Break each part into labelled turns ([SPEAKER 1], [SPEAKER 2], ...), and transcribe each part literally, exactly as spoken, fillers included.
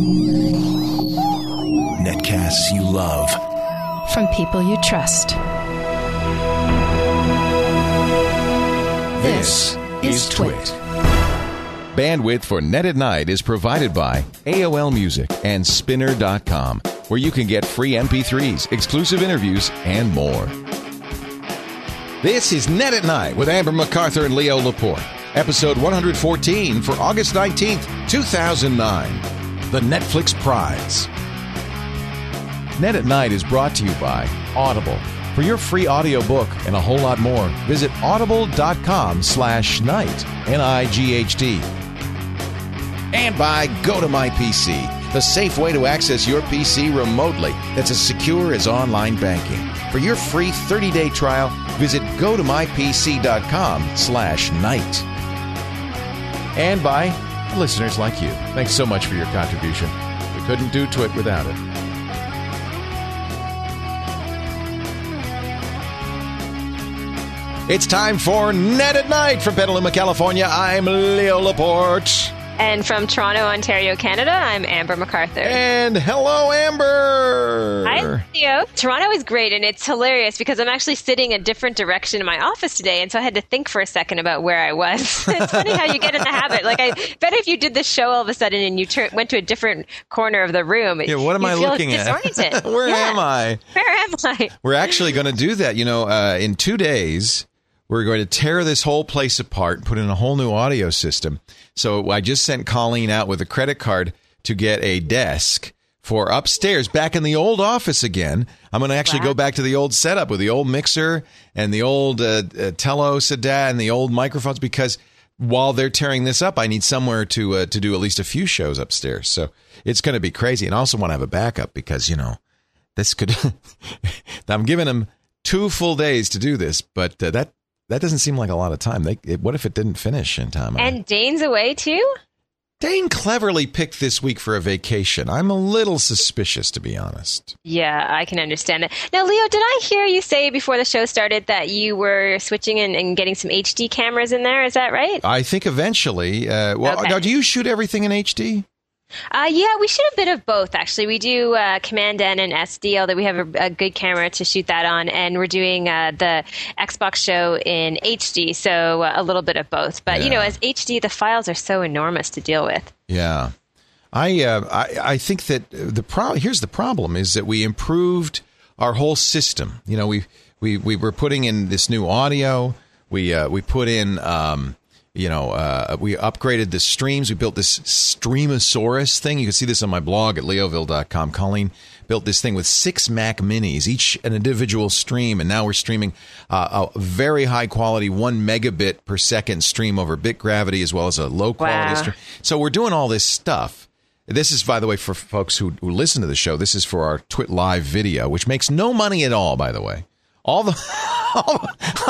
[SPEAKER 1] Netcasts you love.
[SPEAKER 2] From people you trust.
[SPEAKER 1] This is Twit.
[SPEAKER 3] Bandwidth for Net at Night is provided by A O L Music and Spinner dot com, where you can get free M P threes, exclusive interviews, and more. This is Net at Night with Amber MacArthur and Leo Laporte, episode one fourteen for August nineteenth, two thousand nine, the Netflix Prize. Net at Night is brought to you by Audible. For your free audiobook and a whole lot more, visit audible.com slash night, N I G H T. And by GoToMyPC, the safe way to access your P C remotely that's as secure as online banking. For your free thirty-day trial, visit GoToMyPC.com slash night. And by listeners like you. Thanks so much for your contribution. We couldn't do Twit without it. It's time for Net at Night from Petaluma, California. I'm Leo Laporte.
[SPEAKER 4] And from Toronto, Ontario, Canada, I'm Amber MacArthur.
[SPEAKER 3] And hello, Amber.
[SPEAKER 4] Hi, Leo. Toronto is great, and it's hilarious because I'm actually sitting a different direction in my office today, and so I had to think for a second about where I was. It's funny how you get in the habit. Like, I bet if you did this show all of a sudden and you tur- went to a different corner of the room,
[SPEAKER 3] yeah, what am I looking at? Where
[SPEAKER 4] yeah.
[SPEAKER 3] am I?
[SPEAKER 4] Where am I?
[SPEAKER 3] We're actually going to do that. You know, uh, in two days... We're going to tear this whole place apart and put in a whole new audio system. So I just sent Colleen out with a credit card to get a desk for upstairs, back in the old office again. I'm going to actually wow. go back to the old setup with the old mixer and the old uh, uh, Tello Sedan and the old microphones, because while they're tearing this up, I need somewhere to uh, to do at least a few shows upstairs. So it's going to be crazy. And I also want to have a backup because, you know, this could... I'm giving them two full days to do this, but uh, that... That doesn't seem like a lot of time. They, it, what if it didn't finish in time?
[SPEAKER 4] And Dane's away, too?
[SPEAKER 3] Dane cleverly picked this week for a vacation. I'm a little suspicious, to be honest.
[SPEAKER 4] Yeah, I can understand that. Now, Leo, did I hear you say before the show started that you were switching and, and getting some H D cameras in there? Is that right?
[SPEAKER 3] I think eventually. Uh, well, okay. Now, do you shoot everything in H D?
[SPEAKER 4] Uh, yeah, we shoot a bit of both, actually. We do uh, Command N and S D, although we have a, a good camera to shoot that on, and we're doing uh, the Xbox show in H D, so uh, a little bit of both. But, yeah. you know, as H D, the files are so enormous to deal with.
[SPEAKER 3] Yeah. I uh, I, I think that the pro- here's the problem, is that we improved our whole system. You know, we we, we were putting in this new audio. We, uh, we put in... Um, You know, uh, we upgraded the streams. We built this Streamosaurus thing. You can see this on my blog at leoville dot com. Colleen built this thing with six Mac Minis, each an individual stream. And now we're streaming uh, a very high quality one megabit per second stream over BitGravity, as well as a low quality
[SPEAKER 4] wow.
[SPEAKER 3] stream. So we're doing all this stuff. This is, by the way, for folks who, who listen to the show, this is for our Twit Live video, which makes no money at all, by the way. All the all,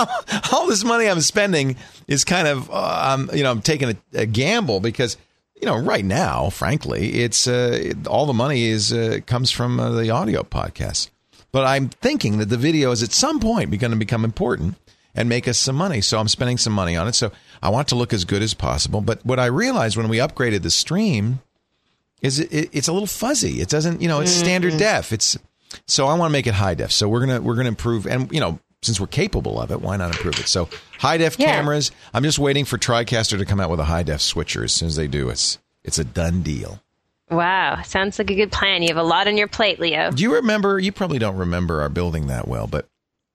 [SPEAKER 3] all this money I'm spending is kind of, uh, I'm, you know, I'm taking a, a gamble because, you know, right now, frankly, it's uh, it, all the money is uh, comes from uh, the audio podcast. But I'm thinking that the video is at some point going to become important and make us some money. So I'm spending some money on it. So I want to look as good as possible. But what I realized when we upgraded the stream is it, it, it's a little fuzzy. It doesn't, you know, it's standard def. It's So I want to make it high def. So we're gonna we're gonna improve, and you know, since we're capable of it, why not improve it? So high def yeah. cameras. I'm just waiting for TriCaster to come out with a high def switcher. As soon as they do, it's it's a done deal.
[SPEAKER 4] Wow, sounds like a good plan. You have a lot on your plate, Leo.
[SPEAKER 3] Do you remember? You probably don't remember our building that well, but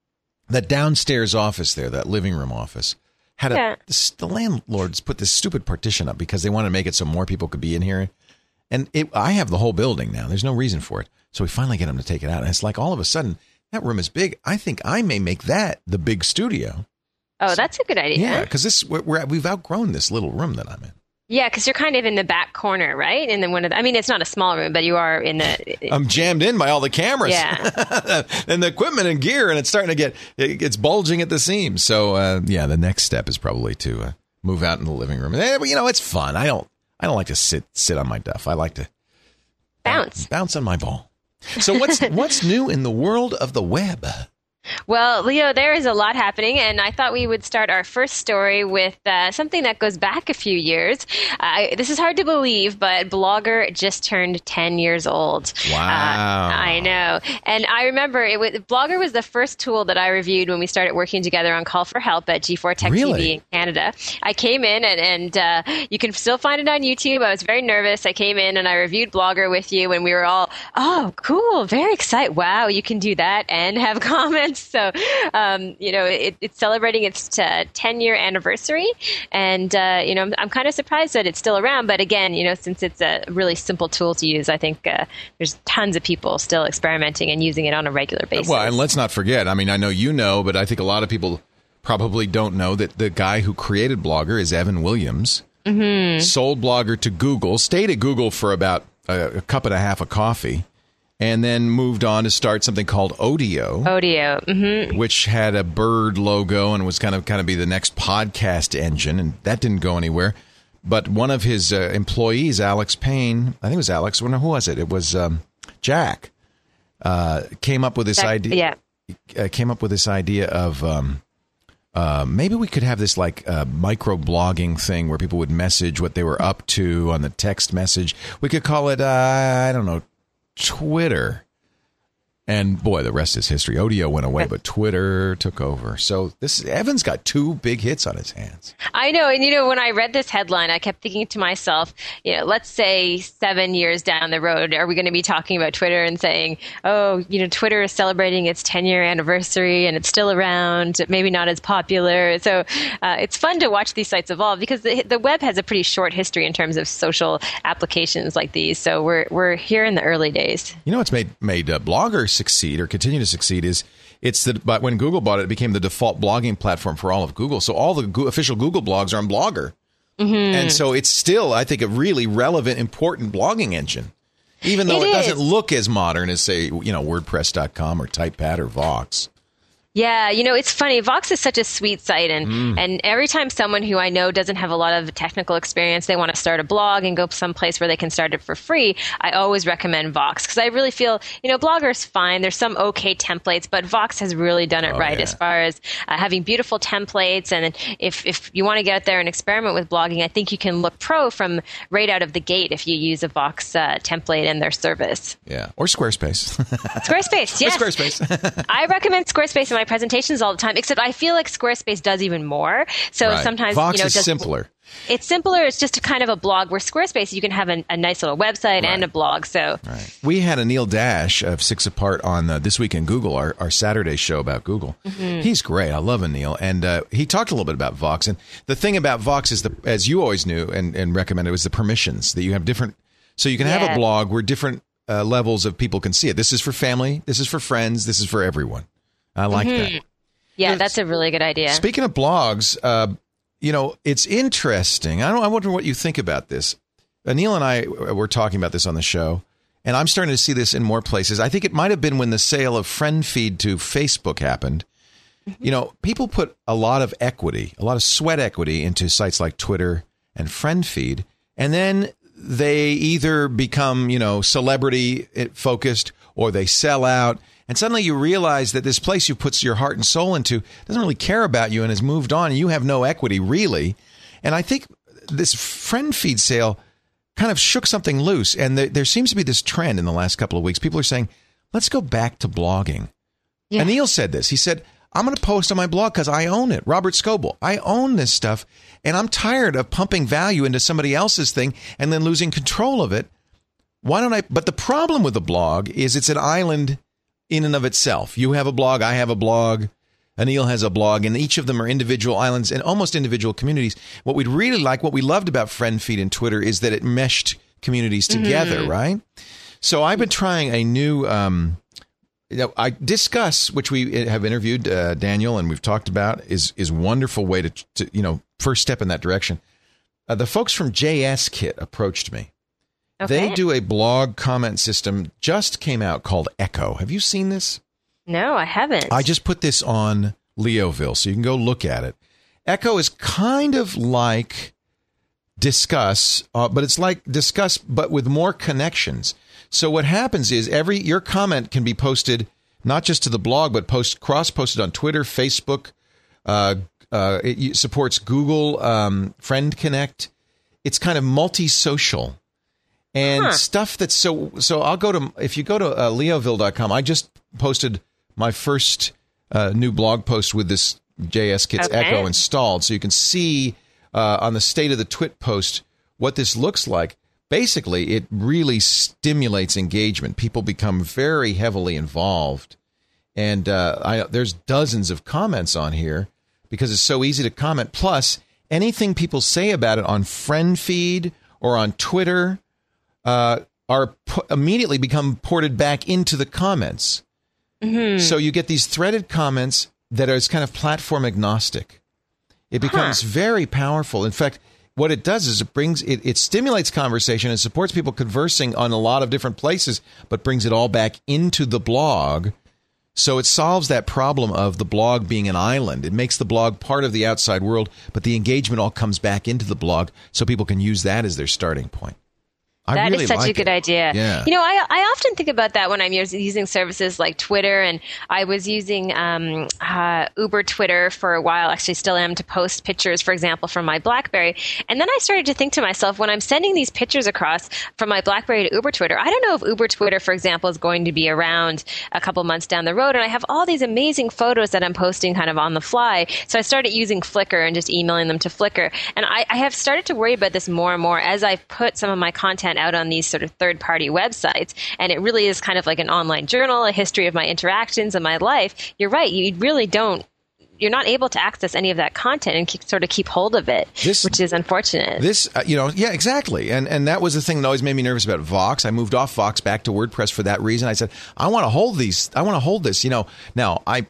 [SPEAKER 3] that downstairs office there, that living room office, had a yeah. the, the landlords put this stupid partition up because they wanted to make it so more people could be in here. And it, I have the whole building now. There's no reason for it. So we finally get them to take it out. And it's like all of a sudden, that room is big. I think I may make that the big studio.
[SPEAKER 4] Oh, that's a good idea.
[SPEAKER 3] Yeah, because this we're, we're, we've outgrown this little room that I'm in.
[SPEAKER 4] Yeah, because you're kind of in the back corner, right? And then one of the, I mean, it's not a small room, but you are in the...
[SPEAKER 3] I'm jammed in by all the cameras.
[SPEAKER 4] Yeah.
[SPEAKER 3] And the equipment and gear, and it's starting to get, it, it's bulging at the seams. So, uh, yeah, the next step is probably to uh, move out in the living room. And, you know, it's fun. I don't, I don't like to sit sit on my duff. I like to...
[SPEAKER 4] Bounce.
[SPEAKER 3] Uh, bounce on my ball. So what's what's new in the world of the web?
[SPEAKER 4] Well, Leo, there is a lot happening, and I thought we would start our first story with uh, something that goes back a few years. Uh, this is hard to believe, but Blogger just turned ten years old.
[SPEAKER 3] Wow.
[SPEAKER 4] Uh, I know. And I remember it was, Blogger was the first tool that I reviewed when we started working together on Call for Help at G four Tech
[SPEAKER 3] Really?
[SPEAKER 4] T V in Canada. I came in, and, and uh, you can still find it on YouTube. I was very nervous. I came in, and I reviewed Blogger with you, and we were all, oh, cool, very excited. Wow, you can do that and have comments. So, um, you know, it, it's celebrating its ten-year anniversary, and, uh, you know, I'm, I'm kind of surprised that it's still around. But again, you know, since it's a really simple tool to use, I think uh, there's tons of people still experimenting and using it on a regular basis.
[SPEAKER 3] Well, and let's not forget, I mean, I know you know, but I think a lot of people probably don't know that the guy who created Blogger is Evan Williams, mm-hmm. sold Blogger to Google, stayed at Google for about a, a cup and a half of coffee, and then moved on to start something called Odeo.
[SPEAKER 4] Odeo, mm-hmm.
[SPEAKER 3] which had a bird logo and was kind of kind of be the next podcast engine, and that didn't go anywhere. But one of his uh, employees, Alex Payne, I think it was Alex. Who was it? It was um, Jack. Uh, came up with this
[SPEAKER 4] Jack,
[SPEAKER 3] idea.
[SPEAKER 4] Yeah.
[SPEAKER 3] Uh, came up with this idea of um, uh, maybe we could have this like uh, micro blogging thing where people would message what they were up to on the text message. We could call it uh, I don't know. Twitter. And boy, the rest is history. Odeo went away, but Twitter took over. So this Evan's got two big hits on his hands.
[SPEAKER 4] I know. And, you know, when I read this headline, I kept thinking to myself, you know, let's say seven years down the road, are we going to be talking about Twitter and saying, oh, you know, Twitter is celebrating its ten-year anniversary and it's still around, maybe not as popular. So uh, it's fun to watch these sites evolve because the, the web has a pretty short history in terms of social applications like these. So we're we're here in the early days.
[SPEAKER 3] You know what's made, made uh, bloggers succeed or continue to succeed is it's the but when Google bought it, it became the default blogging platform for all of Google. So all the go- official Google blogs are on Blogger, mm-hmm. and so it's still, I think, a really relevant, important blogging engine, even though it, it doesn't look as modern as, say, you know, WordPress dot com or TypePad or Vox.
[SPEAKER 4] Yeah, you know, it's funny. Vox is such a sweet site, and, mm. and every time someone who I know doesn't have a lot of technical experience, they want to start a blog and go someplace where they can start it for free, I always recommend Vox because I really feel, you know, Blogger's fine. There's some okay templates, but Vox has really done it
[SPEAKER 3] oh,
[SPEAKER 4] right
[SPEAKER 3] yeah.
[SPEAKER 4] as far as uh, having beautiful templates. And if, if you want to get out there and experiment with blogging, I think you can look pro from right out of the gate if you use a Vox uh, template in their service.
[SPEAKER 3] Yeah, or Squarespace.
[SPEAKER 4] Squarespace, yes.
[SPEAKER 3] Or Squarespace.
[SPEAKER 4] I recommend Squarespace in my presentations all the time, except I feel like Squarespace does even more. So
[SPEAKER 3] right.
[SPEAKER 4] sometimes,
[SPEAKER 3] Vox
[SPEAKER 4] you know,
[SPEAKER 3] is
[SPEAKER 4] just,
[SPEAKER 3] simpler.
[SPEAKER 4] It's simpler. It's just a kind of a blog where Squarespace, you can have a, a nice little website right. and a blog. So
[SPEAKER 3] right. We had Anil Dash of Six Apart on uh, This Week in Google, our, our Saturday show about Google. Mm-hmm. He's great. I love Anil. And uh, he talked a little bit about Vox. And the thing about Vox is, the, as you always knew and, and recommended, was the permissions that you have different. So you can have
[SPEAKER 4] yeah.
[SPEAKER 3] a blog where different uh, levels of people can see it. This is for family. This is for friends. This is for everyone. I like
[SPEAKER 4] mm-hmm.
[SPEAKER 3] that.
[SPEAKER 4] Yeah, that's a really good idea.
[SPEAKER 3] Speaking of blogs, uh, you know, it's interesting. I don't. I wonder what you think about this. Anil and I were talking about this on the show, and I'm starting to see this in more places. I think it might have been when the sale of FriendFeed to Facebook happened. Mm-hmm. You know, people put a lot of equity, a lot of sweat equity into sites like Twitter and FriendFeed, and then they either become, you know, celebrity focused or they sell out. And suddenly you realize that this place you put your heart and soul into doesn't really care about you and has moved on. And you have no equity, really. And I think this FriendFeed sale kind of shook something loose. And there, there seems to be this trend in the last couple of weeks. People are saying, let's go back to blogging. Yeah. And Neil said this. He said, I'm going to post on my blog because I own it. Robert Scoble, I own this stuff. And I'm tired of pumping value into somebody else's thing and then losing control of it. Why don't I? But the problem with the blog is it's an island in and of itself. You have a blog, I have a blog, Anil has a blog, and each of them are individual islands and almost individual communities. What we'd really like, what we loved about FriendFeed and Twitter is that it meshed communities together, mm-hmm. right? So I've been trying a new, um, you know, I Discuss, which we have interviewed uh, Daniel and we've talked about, is is wonderful way to, to you know, first step in that direction. Uh, the folks from J S Kit approached me. Okay. They do a blog comment system, just came out, called Echo. Have you seen this?
[SPEAKER 4] No, I haven't.
[SPEAKER 3] I just put this on Leoville, so you can go look at it. Echo is kind of like Discuss, uh, but it's like Discuss, but with more connections. So what happens is every your comment can be posted not just to the blog, but post cross-posted on Twitter, Facebook. Uh, uh, it supports Google um, Friend Connect. It's kind of multi-social. And huh. stuff that's so, so I'll go to, if you go to uh, leoville dot com, I just posted my first uh, new blog post with this J S Kits okay. Echo installed. So you can see uh, on the State of the Twit post what this looks like. Basically, it really stimulates engagement. People become very heavily involved. And uh, I, there's dozens of comments on here because it's so easy to comment. Plus, anything people say about it on Friend Feed or on Twitter Uh, are pu- immediately become ported back into the comments. Mm-hmm. So you get these threaded comments that are kind of platform agnostic. It becomes huh. very powerful. In fact, what it does is it brings it, it stimulates conversation and supports people conversing on a lot of different places, but brings it all back into the blog. So it solves that problem of the blog being an island. It makes the blog part of the outside world, but the engagement all comes back into the blog so people can use that as their starting point. I
[SPEAKER 4] That
[SPEAKER 3] really
[SPEAKER 4] is such
[SPEAKER 3] like
[SPEAKER 4] a good
[SPEAKER 3] it.
[SPEAKER 4] idea.
[SPEAKER 3] Yeah.
[SPEAKER 4] You know, I, I often think about that when I'm using services like Twitter, and I was using um, uh, Uber Twitter for a while, actually still am, to post pictures, for example, from my BlackBerry. And then I started to think to myself, when I'm sending these pictures across from my BlackBerry to Uber Twitter, I don't know if Uber Twitter, for example, is going to be around a couple months down the road. And I have all these amazing photos that I'm posting kind of on the fly. So I started using Flickr and just emailing them to Flickr. And I, I have started to worry about this more and more as I've put some of my content out on these sort of third-party websites, and it really is kind of like an online journal, a history of my interactions and my life. You're right. You really don't, you're not able to access any of that content and keep, sort of keep hold of it, this, which is unfortunate.
[SPEAKER 3] This, uh, you know, yeah, exactly. And and that was the thing that always made me nervous about Vox. I moved off Vox back to WordPress for that reason. I said, I want to hold these, I want to hold this, you know. Now, I...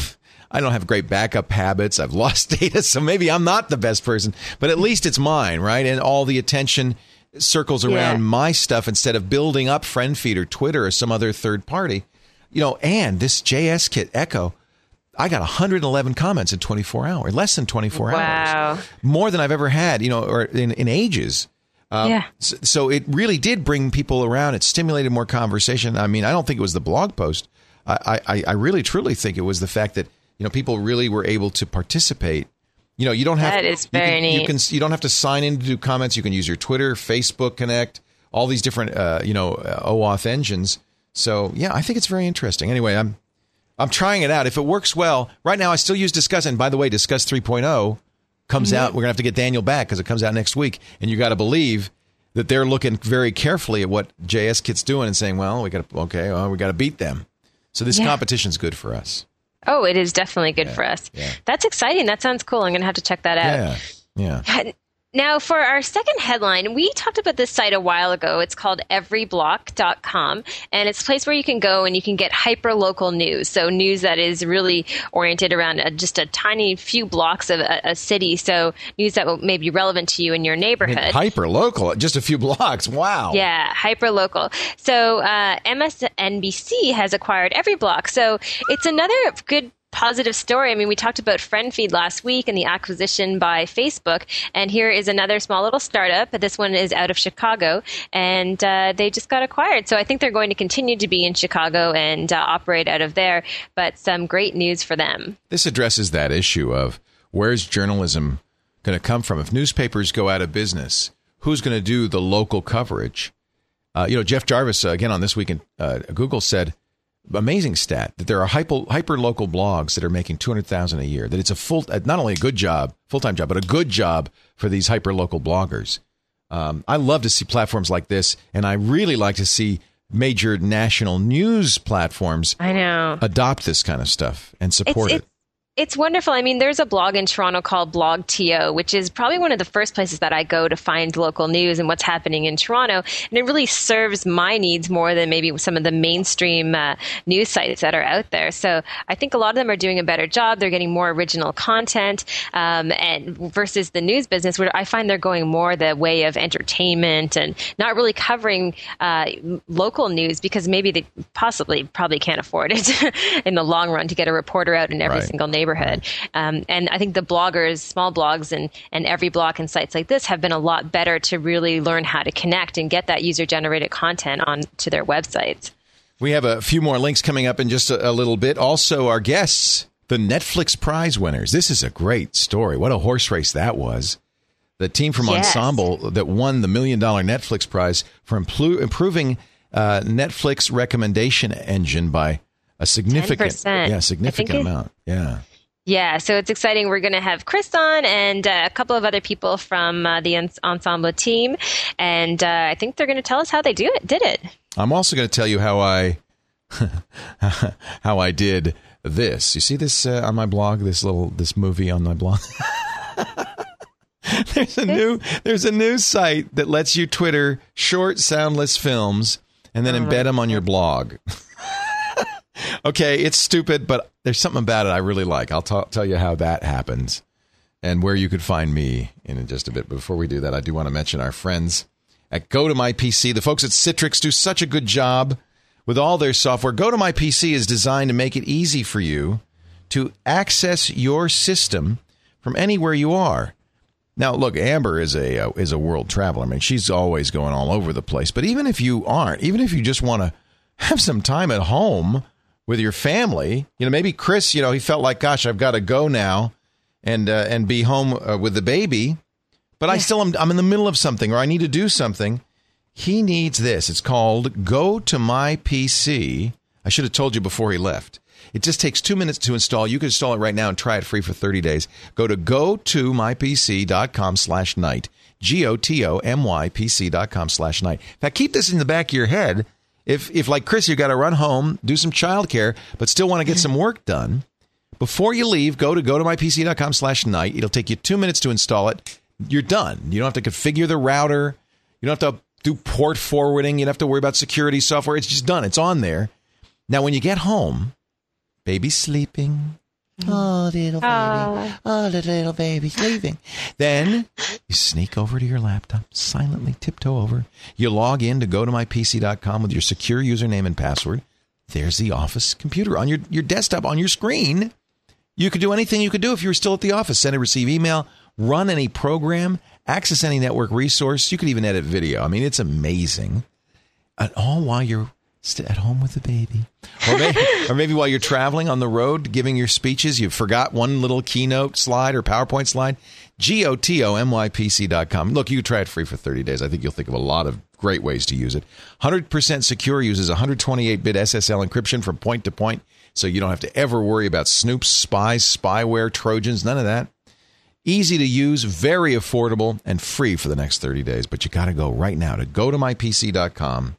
[SPEAKER 3] I don't have great backup habits. I've lost data, so maybe I'm not the best person, but at least it's mine, right? And all the attention circles around yeah. my stuff instead of building up FriendFeed or Twitter or some other third party. You know, and this J S Kit Echo, I got one hundred eleven comments in twenty-four hours, less than twenty-four
[SPEAKER 4] wow.
[SPEAKER 3] hours. More than I've ever had, you know, or in, in ages. Um,
[SPEAKER 4] yeah.
[SPEAKER 3] so, so it really did bring people around. It stimulated more conversation. I mean, I don't think it was the blog post. I, I, I really, truly think it was the fact that, you know, people really were able to participate. You know, you don't have
[SPEAKER 4] that
[SPEAKER 3] to,
[SPEAKER 4] is very
[SPEAKER 3] you can,
[SPEAKER 4] neat.
[SPEAKER 3] You, can, you don't have to sign in to do comments. You can use your Twitter, Facebook Connect, all these different, uh, you know, uh, OAuth engines. So, yeah, I think it's very interesting. Anyway, I'm I'm trying it out. If it works well, right now I still use Discuss. And by the way, Discuss three point oh comes mm-hmm. out. We're going to have to get Daniel back because it comes out next week. And you got to believe that they're looking very carefully at what J S Kit's doing and saying, well, we got to, okay, well, we got to beat them. So this yeah. competition's good for us.
[SPEAKER 4] Oh, it is definitely good
[SPEAKER 3] yeah,
[SPEAKER 4] for us.
[SPEAKER 3] Yeah.
[SPEAKER 4] That's exciting. That sounds cool. I'm going to have to check that out.
[SPEAKER 3] Yeah, yeah.
[SPEAKER 4] Now, for our second headline, we talked about this site a while ago. It's called every block dot com, and it's a place where you can go and you can get hyper-local news, so news that is really oriented around a, just a tiny few blocks of a, a city, so news that may be relevant to you in your neighborhood.
[SPEAKER 3] I mean, hyper-local, just a few blocks, wow.
[SPEAKER 4] Yeah, hyper-local. So uh, M S N B C has acquired Every Block, so it's another good positive story. I mean, we talked about FriendFeed last week and the acquisition by Facebook, and here is another small little startup. This one is out of Chicago, and uh, they just got acquired. So I think they're going to continue to be in Chicago and uh, operate out of there, but some great news for them.
[SPEAKER 3] This addresses that issue of where's journalism going to come from? If newspapers go out of business, who's going to do the local coverage? Uh, you know, Jeff Jarvis, uh, again, on This Week in uh, Google said, amazing stat that there are hyper hyper local blogs that are making two hundred thousand dollars a year, that it's a full, not only a good job, full-time job, but a good job for these hyper local bloggers. Um, I love to see platforms like this, and I really like to see major national news platforms
[SPEAKER 4] I know
[SPEAKER 3] adopt this kind of stuff and support
[SPEAKER 4] it's,
[SPEAKER 3] it.
[SPEAKER 4] It's wonderful. I mean, there's a blog in Toronto called Blog T O, which is probably one of the first places that I go to find local news and what's happening in Toronto. And it really serves my needs more than maybe some of the mainstream uh, news sites that are out there. So I think a lot of them are doing a better job. They're getting more original content, um, and versus the news business, where I find they're going more the way of entertainment and not really covering uh, local news because maybe they possibly probably can't afford it in the long run to get a reporter out in every
[SPEAKER 3] right.
[SPEAKER 4] single neighborhood. Um, and I think the bloggers, small blogs and, and Every Block and sites like this have been a lot better to really learn how to connect and get that user-generated content on to their websites.
[SPEAKER 3] We have a few more links coming up in just a, a little bit. Also, our guests, the Netflix prize winners. This is a great story. What a horse race that was. The team from yes. Ensemble that won the million dollar Netflix prize for impl- improving uh, Netflix recommendation engine by a significant, ten percent. yeah, significant amount. Yeah.
[SPEAKER 4] Yeah, so it's exciting. We're going to have Chris on and uh, a couple of other people from uh, the Ensemble team, and uh, I think they're going to tell us how they do it. Did it?
[SPEAKER 3] I'm also going to tell you how I how I did this. You see this uh, on my blog? This little this movie on my blog. There's a new there's a new site that lets you Twitter short soundless films and then oh embed them on your blog. Okay, it's stupid, but there's something about it I really like. I'll t- tell you how that happens and where you could find me in just a bit. But before we do that, I do want to mention our friends at GoToMyPC. The folks at Citrix do such a good job with all their software. GoToMyPC is designed to make it easy for you to access your system from anywhere you are. Now, look, Amber is a uh, is a world traveler. I mean, she's always going all over the place. But even if you aren't, even if you just want to have some time at home with your family, you know, maybe Chris, you know, he felt like, gosh, I've got to go now and uh, and be home uh, with the baby, but yeah. I still am I'm in the middle of something or I need to do something. He needs this. It's called GoToMyPC. I should have told you before he left. It just takes two minutes to install. You can install it right now and try it free for thirty days. Go to gotomypc.com slash night. G-O-T-O-M-Y-P-C.com slash night. In fact, keep this in the back of your head. If, if like Chris, you got to run home, do some childcare, but still want to get some work done, before you leave, go to gotomypc.com slash night. It'll take you two minutes to install it. You're done. You don't have to configure the router. You don't have to do port forwarding. You don't have to worry about security software. It's just done. It's on there. Now, when you get home, baby's sleeping. Oh, little baby. Uh. Oh, the little baby's leaving. Then you sneak over to your laptop, silently tiptoe over. You log in to go to my p c dot com with your secure username and password. There's the office computer on your, your desktop, on your screen. You could do anything you could do if you were still at the office. Send and receive email, run any program, access any network resource. You could even edit video. I mean, it's amazing. And all while you're at home with the baby. Or maybe, or maybe while you're traveling on the road, giving your speeches, you forgot one little keynote slide or PowerPoint slide. G O T O M Y P C dot com. Look, you can try it free for thirty days. I think you'll think of a lot of great ways to use it. one hundred percent secure, uses one hundred twenty-eight bit S S L encryption from point to point, so you don't have to ever worry about snoops, spies, spyware, Trojans, none of that. Easy to use, very affordable, and free for the next thirty days. But you got to go right now to go to my p c dot com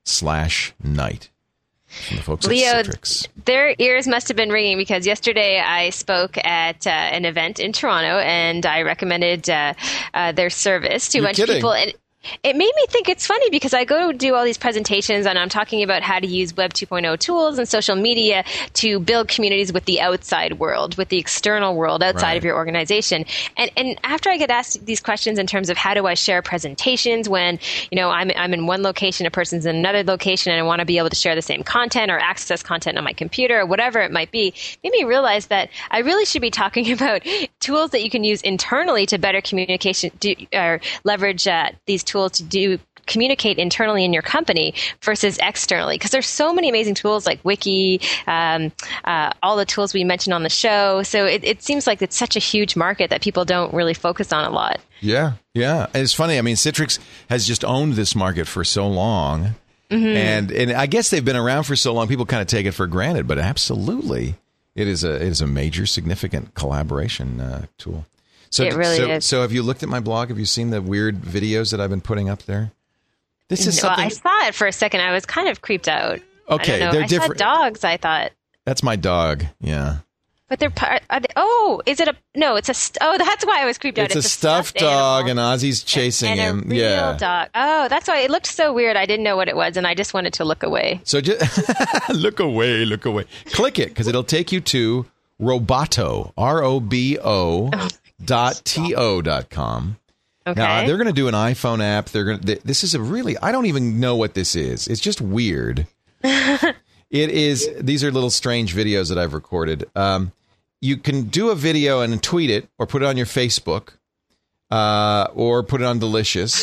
[SPEAKER 3] slash night. From the folks
[SPEAKER 4] Leo,
[SPEAKER 3] at Citrix.
[SPEAKER 4] Their ears must have been ringing because yesterday I spoke at uh, an event in Toronto and I recommended uh, uh, their service to a
[SPEAKER 3] You're
[SPEAKER 4] bunch
[SPEAKER 3] kidding.
[SPEAKER 4] of people. And it made me think it's funny because I go do all these presentations and I'm talking about how to use Web two point oh tools and social media to build communities with the outside world, with the external world outside
[SPEAKER 3] Right.
[SPEAKER 4] of your organization. And and after I get asked these questions in terms of how do I share presentations when, you know, I'm I'm in one location, a person's in another location, and I want to be able to share the same content or access content on my computer or whatever it might be, made me realize that I really should be talking about tools that you can use internally to better communication, do, or leverage uh, these tools to do communicate internally in your company versus externally, because there's so many amazing tools like Wiki, um, uh, all the tools we mentioned on the show. So it, it seems like it's such a huge market that people don't really focus on a lot.
[SPEAKER 3] Yeah, yeah. And it's funny. I mean, Citrix has just owned this market for so long. Mm-hmm. And and I guess they've been around for so long, people kind of take it for granted. But absolutely, it is a it is a major, significant collaboration uh, tool. So,
[SPEAKER 4] it really
[SPEAKER 3] so,
[SPEAKER 4] is.
[SPEAKER 3] So have you looked at my blog? Have you seen the weird videos that I've been putting up there? This is
[SPEAKER 4] well,
[SPEAKER 3] something.
[SPEAKER 4] I saw it for a second. I was kind of creeped out.
[SPEAKER 3] Okay,
[SPEAKER 4] I don't know.
[SPEAKER 3] they're
[SPEAKER 4] I
[SPEAKER 3] different.
[SPEAKER 4] saw dogs, I thought.
[SPEAKER 3] That's my dog. Yeah.
[SPEAKER 4] But they're part. Are they, oh, is it a? No, it's a. St- oh, that's why I was creeped out.
[SPEAKER 3] It's,
[SPEAKER 4] It's
[SPEAKER 3] a stuffed,
[SPEAKER 4] stuffed
[SPEAKER 3] dog,
[SPEAKER 4] animal.
[SPEAKER 3] and Ozzy's chasing
[SPEAKER 4] and,
[SPEAKER 3] him.
[SPEAKER 4] And a real
[SPEAKER 3] yeah.
[SPEAKER 4] dog. Oh, that's why it looked so weird. I didn't know what it was, and I just wanted to look away.
[SPEAKER 3] So just look away, look away. Click it because it'll take you to Roboto, R O B O dot T O dot com.
[SPEAKER 4] Okay.
[SPEAKER 3] Now, they're going to do an iPhone app. They're going to. This is a really. I don't even know what this is. It's just weird. It is. These are little strange videos that I've recorded. Um, you can do a video and tweet it, or put it on your Facebook, uh, or put it on Delicious,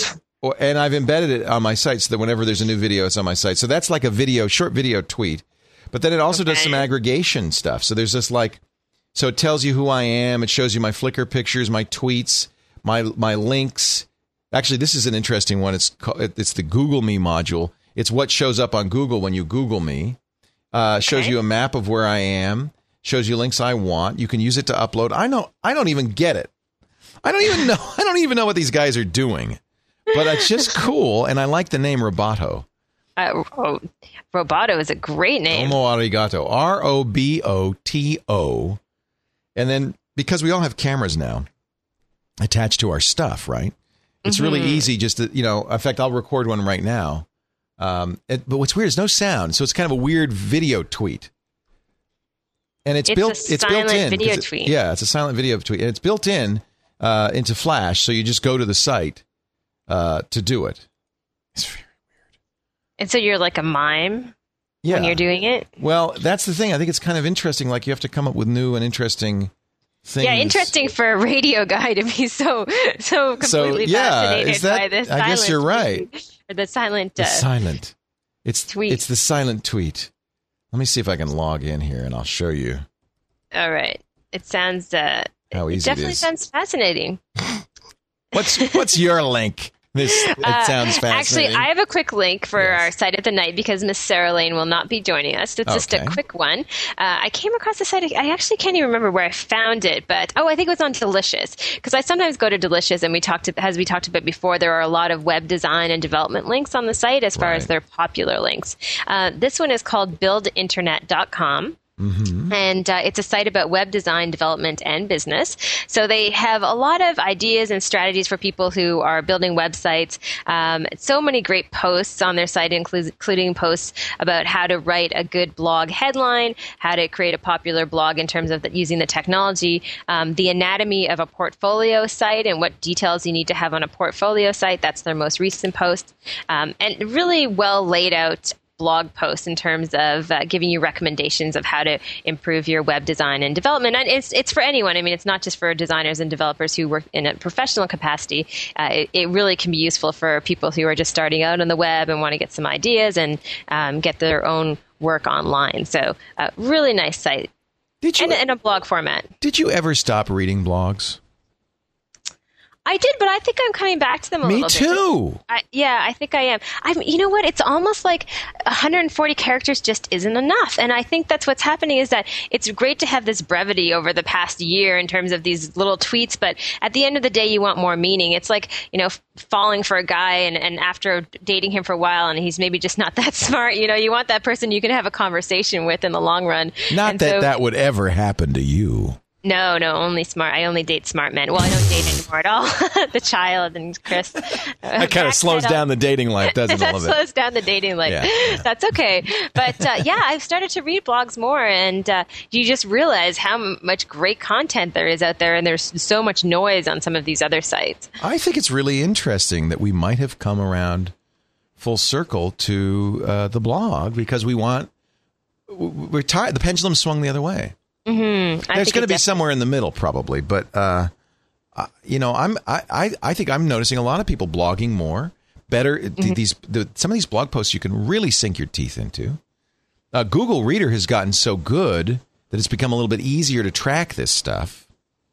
[SPEAKER 3] or, and I've embedded it on my site so that whenever there's a new video, it's on my site. So that's like a video, short video tweet. But then it also okay. does some aggregation stuff. So there's this like, so it tells you who I am. It shows you my Flickr pictures, my tweets, my my links. Actually, this is an interesting one. It's called, it's the Google Me module. It's what shows up on Google when you Google me. Uh, shows okay. you a map of where I am. Shows you links I want. You can use it to upload. I know. I don't even get it. I don't even know. I don't even know what these guys are doing. But it's just cool, and I like the name Roboto.
[SPEAKER 4] Uh, oh, Roboto is a great name.
[SPEAKER 3] Domo arigato. R O B O T O. And then, because we all have cameras now attached to our stuff, right? It's mm-hmm. really easy just to, you know, in fact, I'll record one right now. Um, it, but what's weird is no sound. So it's kind of a weird video tweet. And it's,
[SPEAKER 4] it's
[SPEAKER 3] built,
[SPEAKER 4] a
[SPEAKER 3] it's built in.
[SPEAKER 4] video
[SPEAKER 3] it,
[SPEAKER 4] tweet.
[SPEAKER 3] Yeah, it's a silent video tweet. And it's built in uh, into Flash. So you just go to the site uh, to do it. It's very weird.
[SPEAKER 4] And so you're like a mime
[SPEAKER 3] yeah.
[SPEAKER 4] when you're doing it?
[SPEAKER 3] Well, that's the thing. I think it's kind of interesting. Like you have to come up with new and interesting things.
[SPEAKER 4] Yeah, interesting for a radio guy to be so so completely
[SPEAKER 3] so, yeah,
[SPEAKER 4] fascinated
[SPEAKER 3] that,
[SPEAKER 4] by this.
[SPEAKER 3] I guess you're right.
[SPEAKER 4] Tweet, or the silent.
[SPEAKER 3] The
[SPEAKER 4] uh,
[SPEAKER 3] silent. It's
[SPEAKER 4] tweet.
[SPEAKER 3] It's the silent tweet. Let me see if I can log in here, and I'll show you.
[SPEAKER 4] All right. It sounds. Uh,
[SPEAKER 3] How easy
[SPEAKER 4] it definitely
[SPEAKER 3] it is.
[SPEAKER 4] sounds fascinating.
[SPEAKER 3] What's What's your link? This it
[SPEAKER 4] uh,
[SPEAKER 3] sounds fascinating.
[SPEAKER 4] Actually, I have a quick link for
[SPEAKER 3] yes.
[SPEAKER 4] our site of the night because Miss Sarah Lane will not be joining us. It's just
[SPEAKER 3] okay.
[SPEAKER 4] a quick one. Uh, I came across the site. I actually can't even remember where I found it, but oh, I think it was on Delicious because I sometimes go to Delicious, and we talked to, as we talked about before, there are a lot of web design and development links on the site as far
[SPEAKER 3] right.
[SPEAKER 4] as their popular links. Uh, this one is called build internet dot com.
[SPEAKER 3] Mm-hmm.
[SPEAKER 4] And uh, it's a site about web design, development, and business. So they have a lot of ideas and strategies for people who are building websites. Um, so many great posts on their site, inclu- including posts about how to write a good blog headline, how to create a popular blog in terms of the, using the technology, um, the anatomy of a portfolio site, and what details you need to have on a portfolio site. That's their most recent post. Um, and really well laid out blog posts in terms of uh, giving you recommendations of how to improve your web design and development. And it's it's for anyone. I mean, it's not just for designers and developers who work in a professional capacity. Uh, it, it really can be useful for people who are just starting out on the web and want to get some ideas and um, get their own work online. So uh, really nice site.
[SPEAKER 3] Did you,
[SPEAKER 4] and, and a blog format.
[SPEAKER 3] Did you ever stop reading blogs?
[SPEAKER 4] I did, but I think I'm coming back to them a
[SPEAKER 3] Me
[SPEAKER 4] little
[SPEAKER 3] too.
[SPEAKER 4] bit. Me too. Yeah, I think I am. I'm. You know what? It's almost like one hundred forty characters just isn't enough. And I think that's what's happening is that it's great to have this brevity over the past year in terms of these little tweets. But at the end of the day, you want more meaning. It's like, you know, falling for a guy and, and after dating him for a while and he's maybe just not that smart. You know, you want that person you can have a conversation with in the long run.
[SPEAKER 3] Not
[SPEAKER 4] and
[SPEAKER 3] that
[SPEAKER 4] so,
[SPEAKER 3] that would ever happen to you.
[SPEAKER 4] No, no, only smart. I only date smart men. Well, I don't date anymore at all. The child and Chris.
[SPEAKER 3] That kind of slows down the dating life, doesn't it?
[SPEAKER 4] That slows down the dating life.
[SPEAKER 3] Yeah.
[SPEAKER 4] That's okay. But uh, yeah, I've started to read blogs more, and uh, you just realize how much great content there is out there, and there's so much noise on some of these other sites.
[SPEAKER 3] I think it's really interesting that we might have come around full circle to uh, the blog because we want, we're tired. The pendulum swung the other way.
[SPEAKER 4] Mm-hmm.
[SPEAKER 3] There's going to be somewhere in the middle, probably, but uh, uh, you know, I'm I, I, I think I'm noticing a lot of people blogging more, better. Mm-hmm. These the, some of these blog posts you can really sink your teeth into. Uh, Google Reader has gotten so good that it's become a little bit easier to track this stuff.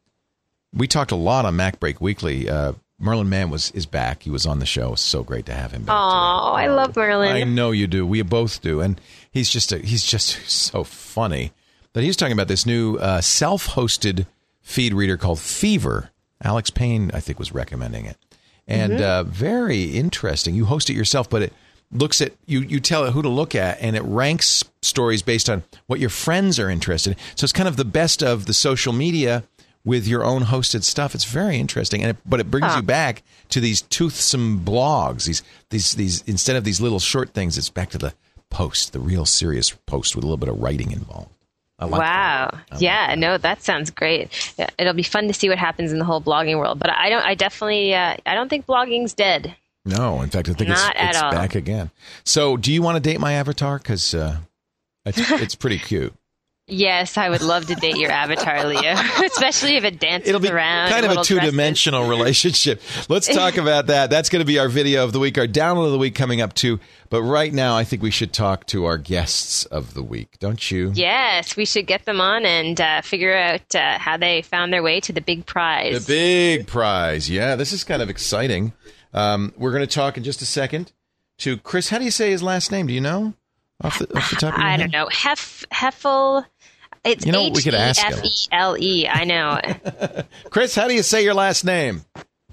[SPEAKER 3] We talked a lot on MacBreak Weekly. Uh, Merlin Mann was is back. He was on the show. It was so great to have him back.
[SPEAKER 4] Oh, I love Merlin.
[SPEAKER 3] I know you do. We both do, and he's just a, he's just so funny. But he's talking about this new uh, self-hosted feed reader called Fever. Alex Payne, I think, was recommending it. And mm-hmm. uh, very interesting. You host it yourself, but it looks at, you, you tell it who to look at, and it ranks stories based on what your friends are interested in. So it's kind of the best of the social media with your own hosted stuff. It's very interesting. And it, but it brings huh. you back to these toothsome blogs. These, these, these, instead of these little short things, it's back to the post, the real serious post with a little bit of writing involved. Like
[SPEAKER 4] wow. Yeah, like that. No, that sounds great. It'll be fun to see what happens in the whole blogging world. But I don't, I definitely, uh, I don't think blogging's dead.
[SPEAKER 3] No, in fact, I think
[SPEAKER 4] Not
[SPEAKER 3] it's, it's
[SPEAKER 4] at all.
[SPEAKER 3] back again. So do you want to date my avatar? Because uh, it's, it's pretty cute.
[SPEAKER 4] Yes, I would love to date your avatar, Leo, especially if it dances
[SPEAKER 5] It'll be
[SPEAKER 4] around.
[SPEAKER 5] kind of a
[SPEAKER 4] little
[SPEAKER 5] two-dimensional relationship. Let's talk about that. That's going to be our video of the week, our download of the week coming up too. But right now, I think we should talk to our guests of the week, don't you?
[SPEAKER 4] Yes, we should get them on and uh, figure out uh, how they found their way to the big prize.
[SPEAKER 5] The big prize. Yeah, this is kind of exciting. Um, we're going to talk in just a second to Chris. How do you say his last name? Do you know off the, off the top of your
[SPEAKER 4] I
[SPEAKER 5] head?
[SPEAKER 4] don't know. Hef, Heffel. It's
[SPEAKER 5] You know, we could ask him.
[SPEAKER 4] H E F E L E. I know.
[SPEAKER 5] Chris, how do you say your last name?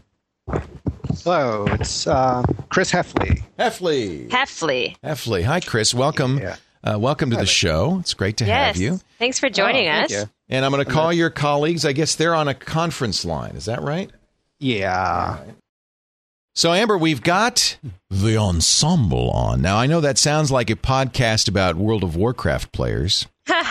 [SPEAKER 6] Hello, it's uh, Chris Heffley.
[SPEAKER 5] Heffley.
[SPEAKER 4] Heffley.
[SPEAKER 5] Heffley. Hi, Chris. Welcome.
[SPEAKER 6] Yeah.
[SPEAKER 5] Uh, welcome to
[SPEAKER 6] Hi,
[SPEAKER 5] the
[SPEAKER 6] mate.
[SPEAKER 5] show. It's great to
[SPEAKER 4] Yes.
[SPEAKER 5] have you.
[SPEAKER 4] Thanks for joining
[SPEAKER 6] Oh, thank
[SPEAKER 4] us.
[SPEAKER 6] you.
[SPEAKER 5] And I'm going to call your colleagues. I guess they're on a conference line. Is that right?
[SPEAKER 6] Yeah.
[SPEAKER 5] So, Amber, we've got the ensemble on. Now, I know that sounds like a podcast about World of Warcraft players,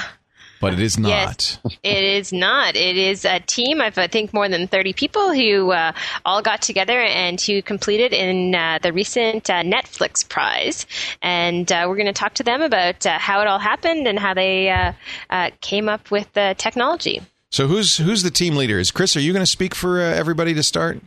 [SPEAKER 5] but it is not.
[SPEAKER 4] Yes, it is not. It is a team of, I think, more than thirty people who uh, all got together and who completed in uh, the recent uh, Netflix prize. And uh, we're going to talk to them about uh, how it all happened and how they uh, uh, came up with the technology.
[SPEAKER 5] So, who's who's the team leader? Is Chris, are you going to speak for uh, everybody to start?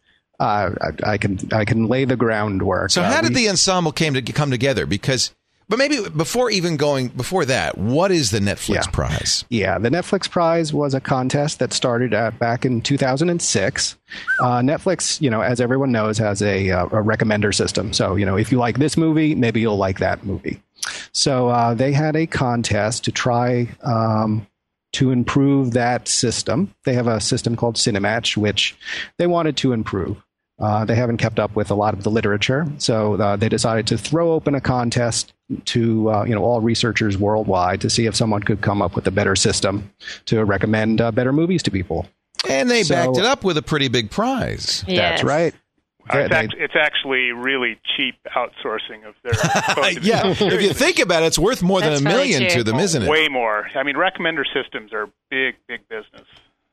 [SPEAKER 6] Uh, I, I can I can lay the groundwork.
[SPEAKER 5] So,
[SPEAKER 6] Uh,
[SPEAKER 5] how did
[SPEAKER 6] we-
[SPEAKER 5] the ensemble came to come together? Because, but maybe before even going before that, what is the Netflix
[SPEAKER 6] Yeah.
[SPEAKER 5] prize?
[SPEAKER 6] Yeah, the Netflix Prize was a contest that started uh, back in two thousand six. Uh, Netflix, you know, as everyone knows, has a, uh, a recommender system. So, you know, if you like this movie, maybe you'll like that movie. So uh, they had a contest to try um, to improve that system. They have a system called Cinematch, which they wanted to improve. Uh, they haven't kept up with a lot of the literature, so uh, they decided to throw open a contest to uh, you know all researchers worldwide to see if someone could come up with a better system to recommend uh, better movies to people.
[SPEAKER 5] And they
[SPEAKER 6] So-
[SPEAKER 5] backed it up with a pretty big prize.
[SPEAKER 4] Yes.
[SPEAKER 6] That's right.
[SPEAKER 7] Uh,
[SPEAKER 6] They-
[SPEAKER 7] it's, act- it's actually really cheap outsourcing of their code.
[SPEAKER 5] Yeah, if you think about it, it's worth more than
[SPEAKER 4] That's
[SPEAKER 5] a
[SPEAKER 4] really
[SPEAKER 5] million
[SPEAKER 4] true.
[SPEAKER 5] to them, isn't it?
[SPEAKER 7] Way more. I mean, recommender systems are big, big business.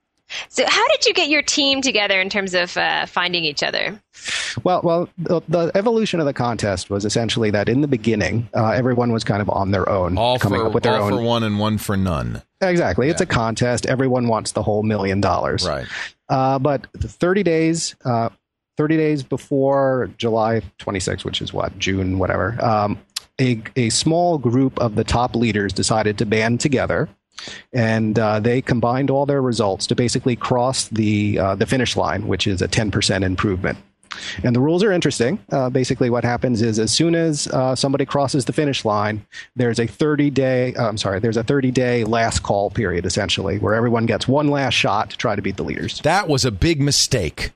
[SPEAKER 4] So how did you get your team together in terms of uh, finding each other?
[SPEAKER 6] Well, well, the, the evolution of the contest was essentially that in the beginning, uh, everyone was kind of on their own,
[SPEAKER 5] All
[SPEAKER 6] coming
[SPEAKER 5] for
[SPEAKER 6] up with their
[SPEAKER 5] all
[SPEAKER 6] own.
[SPEAKER 5] for one and one for none.
[SPEAKER 6] Exactly, it's
[SPEAKER 5] Yeah.
[SPEAKER 6] a contest. Everyone wants the whole million dollars.
[SPEAKER 5] Right.
[SPEAKER 6] Uh, but thirty days, uh, thirty days before July twenty-sixth, which is what, June, whatever, um, a, a small group of the top leaders decided to band together, and uh, they combined all their results to basically cross the uh, the finish line, which is a ten percent improvement. And the rules are interesting. Uh, basically, what happens is as soon as uh, somebody crosses the finish line, there's a thirty day. Uh, I'm sorry, there's a thirty day last call period, essentially, where everyone gets one last shot to try to beat the leaders.
[SPEAKER 5] That was a big mistake.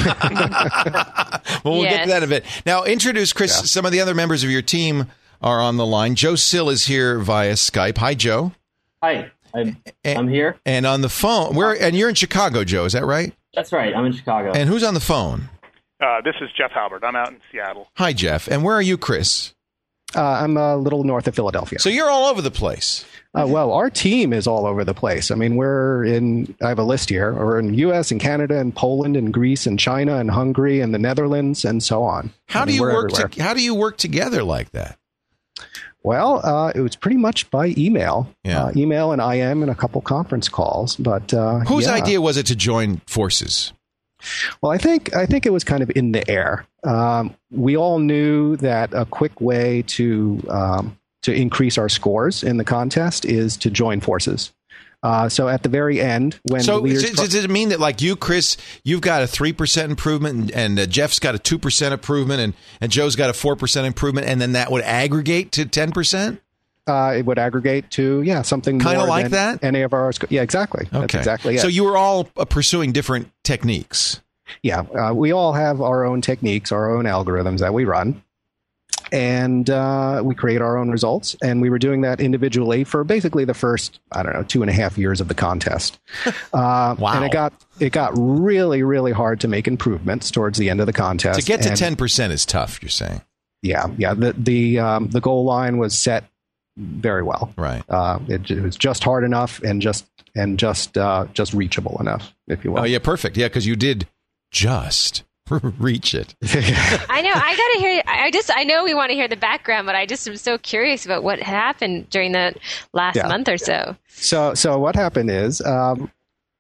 [SPEAKER 5] Well, we'll get to
[SPEAKER 4] Yes.
[SPEAKER 5] that in a bit. Now, introduce Chris.
[SPEAKER 6] Yeah.
[SPEAKER 5] Some of the other members of your team are on the line. Joe Sill is here via Skype. Hi, Joe.
[SPEAKER 8] Hi, I'm,
[SPEAKER 5] And-
[SPEAKER 8] I'm here.
[SPEAKER 5] And on the phone, where? And you're in Chicago, Joe. Is that right?
[SPEAKER 8] That's right. I'm in Chicago.
[SPEAKER 5] And who's on the phone?
[SPEAKER 7] Uh, this is Jeff Halbert. I'm out in Seattle.
[SPEAKER 5] Hi, Jeff. And where are you, Chris?
[SPEAKER 6] Uh, I'm a little north of Philadelphia.
[SPEAKER 5] So you're all over the place.
[SPEAKER 6] Uh, well, our team is all over the place. I mean, we're in, I have a list here. We're in U S and Canada and Poland and Greece and China and Hungary and the Netherlands and so on.
[SPEAKER 5] How
[SPEAKER 6] I
[SPEAKER 5] do
[SPEAKER 6] mean,
[SPEAKER 5] you
[SPEAKER 6] we're
[SPEAKER 5] work?
[SPEAKER 6] everywhere.
[SPEAKER 5] To, how do you work together like that?
[SPEAKER 6] Well, uh, it was pretty much by email.
[SPEAKER 5] Yeah.
[SPEAKER 6] Uh, email and I M and a couple conference calls. But uh,
[SPEAKER 5] Whose
[SPEAKER 6] yeah.
[SPEAKER 5] idea was it to join forces?
[SPEAKER 6] Well, I think I think it was kind of in the air. Um, we all knew that a quick way to um, to increase our scores in the contest is to join forces. Uh, so at the very end, when
[SPEAKER 5] So
[SPEAKER 6] the leaders
[SPEAKER 5] does, does it mean that, like you, Chris, you've got a three percent improvement, and, and uh, Jeff's got a two percent improvement, and, and Joe's got a four percent improvement, and then that would aggregate to ten percent?
[SPEAKER 6] uh, it would aggregate to yeah something
[SPEAKER 5] Kinda
[SPEAKER 6] more
[SPEAKER 5] like
[SPEAKER 6] than
[SPEAKER 5] that?
[SPEAKER 6] Any of our sc- yeah exactly that's
[SPEAKER 5] Okay.
[SPEAKER 6] exactly it.
[SPEAKER 5] So you were all uh, pursuing different techniques.
[SPEAKER 6] yeah uh, we all have our own techniques, our own algorithms that we run. And uh, we create our own results. And we were doing that individually for basically the first, I don't know, two and a half years of the contest. Uh,
[SPEAKER 5] Wow.
[SPEAKER 6] And it got it got really, really hard to make improvements towards the end of the contest.
[SPEAKER 5] To get to
[SPEAKER 6] And,
[SPEAKER 5] ten percent is tough, you're saying.
[SPEAKER 6] Yeah, yeah. The the um, the goal line was set very well.
[SPEAKER 5] Right.
[SPEAKER 6] Uh, it, it was just hard enough and just and just uh, just reachable enough, if you will.
[SPEAKER 5] Oh, yeah, perfect. Yeah, because you did just reach it.
[SPEAKER 4] I know. I got to hear. I just. I know we want to hear the background, but I just am so curious about what happened during the last
[SPEAKER 6] Yeah.
[SPEAKER 4] month or so.
[SPEAKER 6] So, so what happened is um,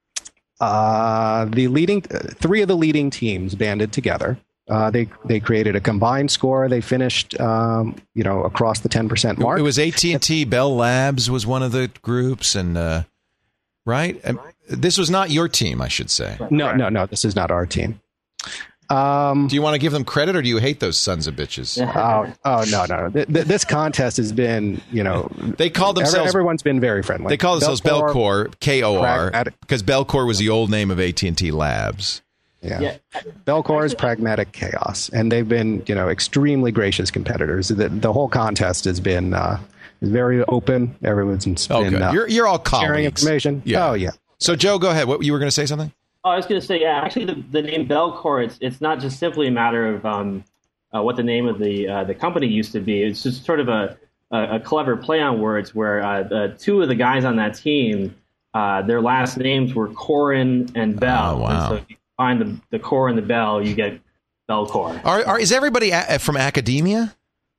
[SPEAKER 6] uh, the leading three of the leading teams banded together. Uh, they they created a combined score. They finished, um, you know, across the ten percent mark.
[SPEAKER 5] It was A T and T. Bell Labs was one of the groups, and uh, right. And this was not your team, I should say.
[SPEAKER 6] No, no, no. This is not our team. Um,
[SPEAKER 5] Do you want to give them credit, or do you hate those sons of bitches?
[SPEAKER 6] oh, oh no, no. Th- th- this contest has been, you know,
[SPEAKER 5] They called
[SPEAKER 6] every-
[SPEAKER 5] themselves.
[SPEAKER 6] everyone's been very friendly.
[SPEAKER 5] They call themselves
[SPEAKER 6] Belcor,
[SPEAKER 5] Belcor, K O R,
[SPEAKER 6] Pragmatic.
[SPEAKER 5] because Belcor was the old name of A T and T Labs.
[SPEAKER 6] Yeah.
[SPEAKER 8] Yeah.
[SPEAKER 6] Belcor is pragmatic chaos, and they've been, you know, extremely gracious competitors. The, the whole contest has been uh, very open. Everyone's been
[SPEAKER 5] Oh, good.
[SPEAKER 6] uh,
[SPEAKER 5] You're you're all
[SPEAKER 6] sharing
[SPEAKER 5] colleagues.
[SPEAKER 6] information.
[SPEAKER 5] Yeah.
[SPEAKER 6] Oh, yeah.
[SPEAKER 5] So, Joe, go ahead. What you were going to say something?
[SPEAKER 8] Oh, I was going to say, yeah, actually, the, the name Belcor, it's it's not just simply a matter of um, uh, what the name of the uh, the company used to be. It's just sort of a, a, a clever play on words where uh, the two of the guys on that team, uh, their last names were Corin and Bell.
[SPEAKER 5] Oh, wow.
[SPEAKER 8] And so if you find the, the Cor and the Bell, you get Belcor.
[SPEAKER 5] Are, are is everybody a, from academia?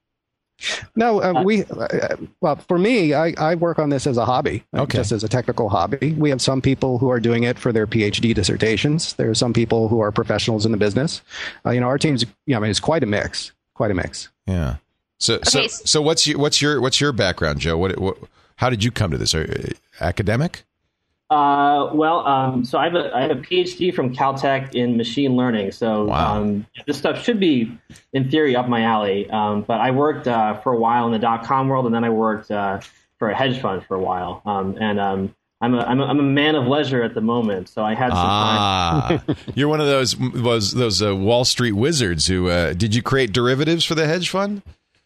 [SPEAKER 6] No, uh, we, uh, well, for me, I, I work on this as a hobby, uh,
[SPEAKER 5] Okay.
[SPEAKER 6] just as a technical hobby. We have some people who are doing it for their PhD dissertations. There are some people who are professionals in the business. Uh, you know, our team's, you know, I mean, it's quite a mix, quite a mix.
[SPEAKER 5] Yeah. So so
[SPEAKER 4] Okay.
[SPEAKER 5] so what's your what's your what's your background, Joe? What, what how did you come to this? Are you academic?
[SPEAKER 8] Uh, well, um, so I have a I have a PhD from Caltech in machine learning. So
[SPEAKER 5] Wow.
[SPEAKER 8] um, this stuff should be, in theory, up my alley. Um, but I worked uh, for a while in the dot com world, and then I worked uh, for a hedge fund for a while. Um, and um, I'm a, I'm a I'm a man of leisure at the moment, so I had some time.
[SPEAKER 5] Ah, you're one of those those those uh, Wall Street wizards who uh, did you create derivatives for the hedge fund?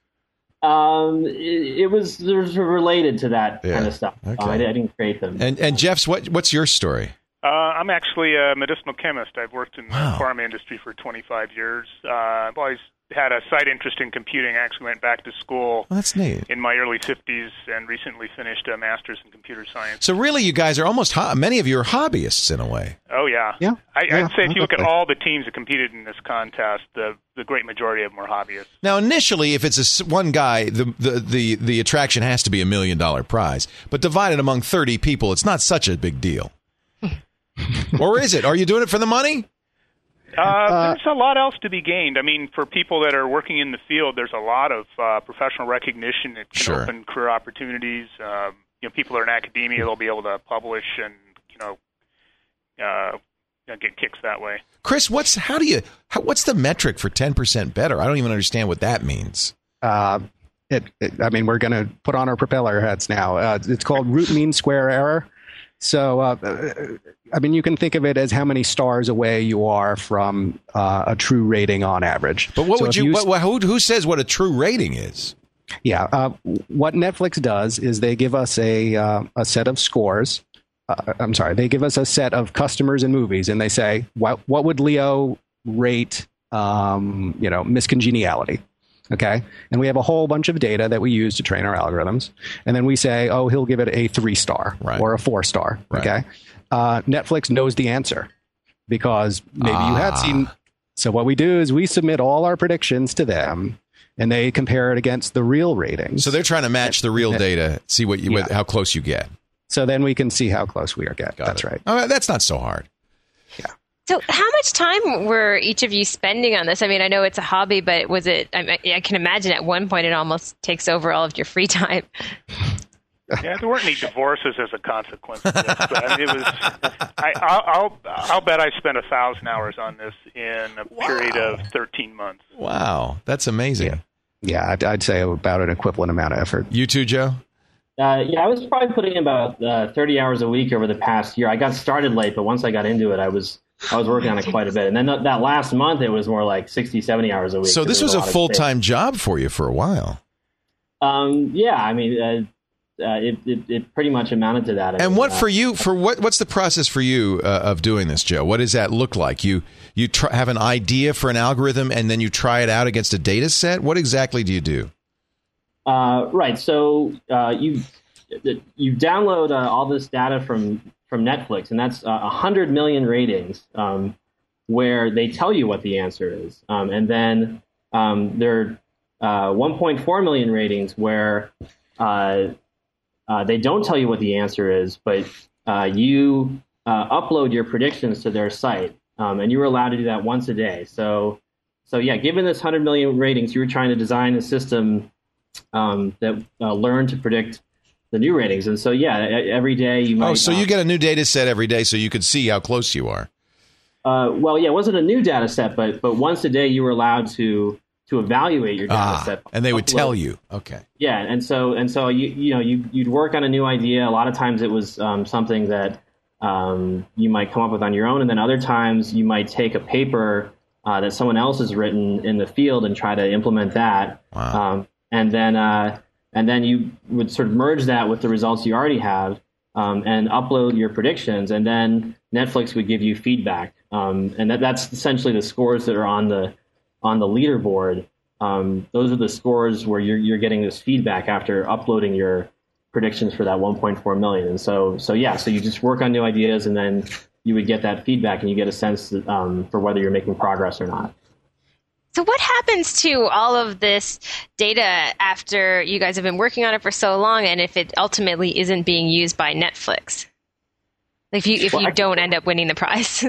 [SPEAKER 8] Um, it, it was it was related to that
[SPEAKER 5] Yeah.
[SPEAKER 8] kind of stuff.
[SPEAKER 5] Okay.
[SPEAKER 8] Uh, I, I didn't create them.
[SPEAKER 5] And and Jeff's what what's your story?
[SPEAKER 7] Uh, I'm actually a medicinal chemist. I've worked in
[SPEAKER 5] Wow.
[SPEAKER 7] the pharma industry for twenty-five years. Uh, I've always had a side interest in computing. I actually went back to school
[SPEAKER 5] Well, that's neat.
[SPEAKER 7] in my early fifties and recently finished a master's in computer science.
[SPEAKER 5] So really, you guys are almost ho- many of you are hobbyists in a way.
[SPEAKER 7] Oh, yeah.
[SPEAKER 6] Yeah,
[SPEAKER 7] I,
[SPEAKER 6] yeah,
[SPEAKER 7] I'd say if you look at
[SPEAKER 6] definitely.
[SPEAKER 7] all the teams that competed in this contest, the, the great majority of them were hobbyists.
[SPEAKER 5] Now, initially, if it's a s one guy, the, the the the attraction has to be a million dollar prize. But divided among thirty people, it's not such a big deal. Or is it? Are you doing it for the money?
[SPEAKER 7] Uh, there's a lot else to be gained. I mean, for people that are working in the field, there's a lot of uh, professional recognition. It can
[SPEAKER 5] Sure.
[SPEAKER 7] open career opportunities. Um, you know, people that are in academia, they'll be able to publish and you know, uh, you know get kicks that way.
[SPEAKER 5] Chris, what's how do you how, what's the metric for ten percent better? I don't even understand what that means.
[SPEAKER 6] Uh, it, it, I mean, we're going to put on our propeller hats now. Uh, it's called root mean square error. So, uh, I mean, you can think of it as how many stars away you are from uh, a true rating on average.
[SPEAKER 5] But what
[SPEAKER 6] So
[SPEAKER 5] would
[SPEAKER 6] if
[SPEAKER 5] you?
[SPEAKER 6] you
[SPEAKER 5] What, what, who, who says what a true rating is?
[SPEAKER 6] Yeah. Uh, what Netflix does is they give us a uh, a set of scores. Uh, I'm sorry, they give us a set of customers and movies, and they say, what what would Leo rate? Um, you know, miscongeniality. Okay, and we have a whole bunch of data that we use to train our algorithms, and then we say, oh, he'll give it a three star
[SPEAKER 5] Right.
[SPEAKER 6] or a four star.
[SPEAKER 5] Right.
[SPEAKER 6] Okay, uh, Netflix knows the answer because maybe you had
[SPEAKER 5] Ah.
[SPEAKER 6] seen. So what we do is we submit all our predictions to them, and they compare it against the real ratings.
[SPEAKER 5] So they're trying to match the real data, see what you
[SPEAKER 6] Yeah.
[SPEAKER 5] what, how close you get.
[SPEAKER 6] So then we can see how close we are get.
[SPEAKER 5] Got
[SPEAKER 6] That's
[SPEAKER 5] it.
[SPEAKER 6] right.
[SPEAKER 5] Oh, that's not so hard.
[SPEAKER 4] So, how much time were each of you spending on this? I mean, I know it's a hobby, but was it? I, I can imagine at one point it almost takes over all of your free time.
[SPEAKER 7] Yeah, there weren't any divorces as a consequence of this, but I mean, it was. I, I'll, I'll I'll bet I spent a thousand hours on this in a period of thirteen months.
[SPEAKER 5] Wow, that's amazing.
[SPEAKER 6] Yeah, I'd, I'd say about an equivalent amount of effort.
[SPEAKER 5] You too, Joe?
[SPEAKER 8] Uh, yeah, I was probably putting in about uh, thirty hours a week over the past year. I got started late, but once I got into it, I was I was working on it quite a bit. And then th- that last month, it was more like sixty, seventy hours a week.
[SPEAKER 5] So this
[SPEAKER 8] There
[SPEAKER 5] was a
[SPEAKER 8] lot of
[SPEAKER 5] full-time job for you for a while.
[SPEAKER 8] Um, yeah, I mean, uh, uh, it, it it pretty much amounted to that. I
[SPEAKER 5] And
[SPEAKER 8] mean,
[SPEAKER 5] what
[SPEAKER 8] uh,
[SPEAKER 5] for you? For what? What's the process for you uh, of doing this, Joe? What does that look like? You you try, have an idea for an algorithm, and then you try it out against a data set. What exactly do you do?
[SPEAKER 8] Uh, right. So uh, you you download uh, all this data from from Netflix, and that's uh, one hundred million ratings. Um, where they tell you what the answer is. Um, and then um, there are uh, one point four million ratings where uh, uh, they don't tell you what the answer is, but uh, you uh, upload your predictions to their site. Um, and you were allowed to do that once a day. So, so yeah, given this one hundred million ratings, you were trying to design a system um, that uh, learned to predict the new ratings. And so, yeah, every day you might...
[SPEAKER 5] Oh, so you get a new data set every day so you could see how close you are.
[SPEAKER 8] Uh, well, yeah, it wasn't a new data set, but but once a day you were allowed to to evaluate your data
[SPEAKER 5] ah,
[SPEAKER 8] set.
[SPEAKER 5] And they would
[SPEAKER 8] upload.
[SPEAKER 5] tell you. Okay.
[SPEAKER 8] Yeah, and so and so you you know you you'd work on a new idea. A lot of times it was um, something that um, you might come up with on your own, and then other times you might take a paper uh, that someone else has written in the field and try to implement that.
[SPEAKER 5] Wow.
[SPEAKER 8] Um, and then uh, and then you would sort of merge that with the results you already have um, and upload your predictions, and then Netflix would give you feedback. Um, and that, that's essentially the scores that are on the on the leaderboard. Um, those are the scores where you're you're getting this feedback after uploading your predictions for that one point four million. And so so yeah, so you just work on new ideas, and then you would get that feedback, and you get a sense that, um, for whether you're making progress or not.
[SPEAKER 4] So what happens to all of this data after you guys have been working on it for so long, and if it ultimately isn't being used by Netflix? If you if
[SPEAKER 8] well,
[SPEAKER 4] you
[SPEAKER 8] I,
[SPEAKER 4] don't end up winning the prize.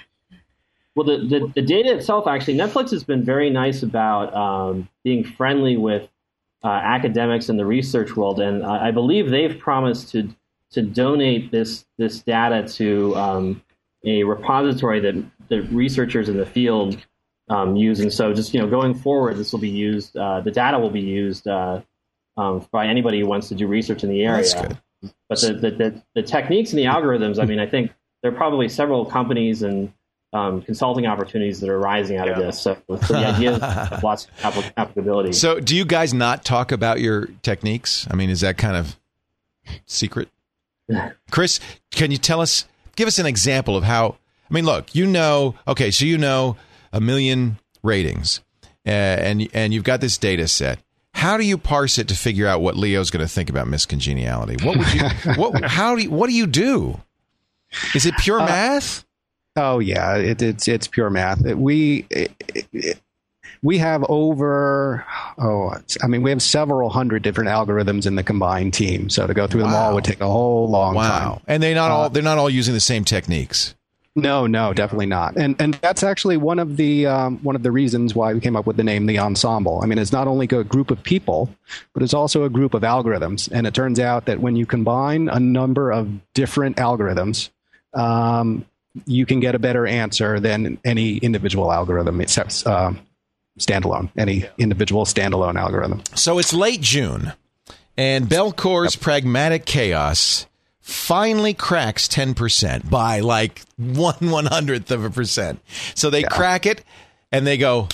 [SPEAKER 8] Well, the, the, the data itself, actually, Netflix has been very nice about um, being friendly with uh, academics in the research world, and I, I believe they've promised to to donate this this data to um, a repository that the researchers in the field um, use. And so, just you know, going forward, this will be used. Uh, the data will be used uh, um, by anybody who wants to do research in the area.
[SPEAKER 5] That's good.
[SPEAKER 8] But the, the the the techniques and the algorithms, I mean, I think there are probably several companies and Um, consulting opportunities that are rising out yeah. of this. So, so the idea of lots of applic- applicability.
[SPEAKER 5] So do you guys not talk about your techniques? I mean, is that kind of secret? Chris, can you tell us, give us an example of how, I mean, look, you know, okay, so you know a million ratings uh, and and you've got this data set. How do you parse it to figure out what Leo's going to think about Miss Congeniality? What would you, what, how do you, what do you do? Is it pure uh, math?
[SPEAKER 6] Oh yeah, it, it's it's pure math. It, we it, it, we have over oh I mean we have several hundred different algorithms in the combined team. So to go through wow. them all would take a whole long
[SPEAKER 5] wow.
[SPEAKER 6] time.
[SPEAKER 5] And they not
[SPEAKER 6] uh,
[SPEAKER 5] all they're not all using the same techniques.
[SPEAKER 6] No, no, definitely not. And and that's actually one of the um, one of the reasons why we came up with the name The Ensemble. I mean, it's not only a group of people, but it's also a group of algorithms. And it turns out that when you combine a number of different algorithms, um, you can get a better answer than any individual algorithm, except uh, standalone, any individual standalone algorithm.
[SPEAKER 5] So it's late June, and Belcor's yep. pragmatic chaos finally cracks ten percent by like one one hundredth of a percent. So they yeah. crack it, and they go,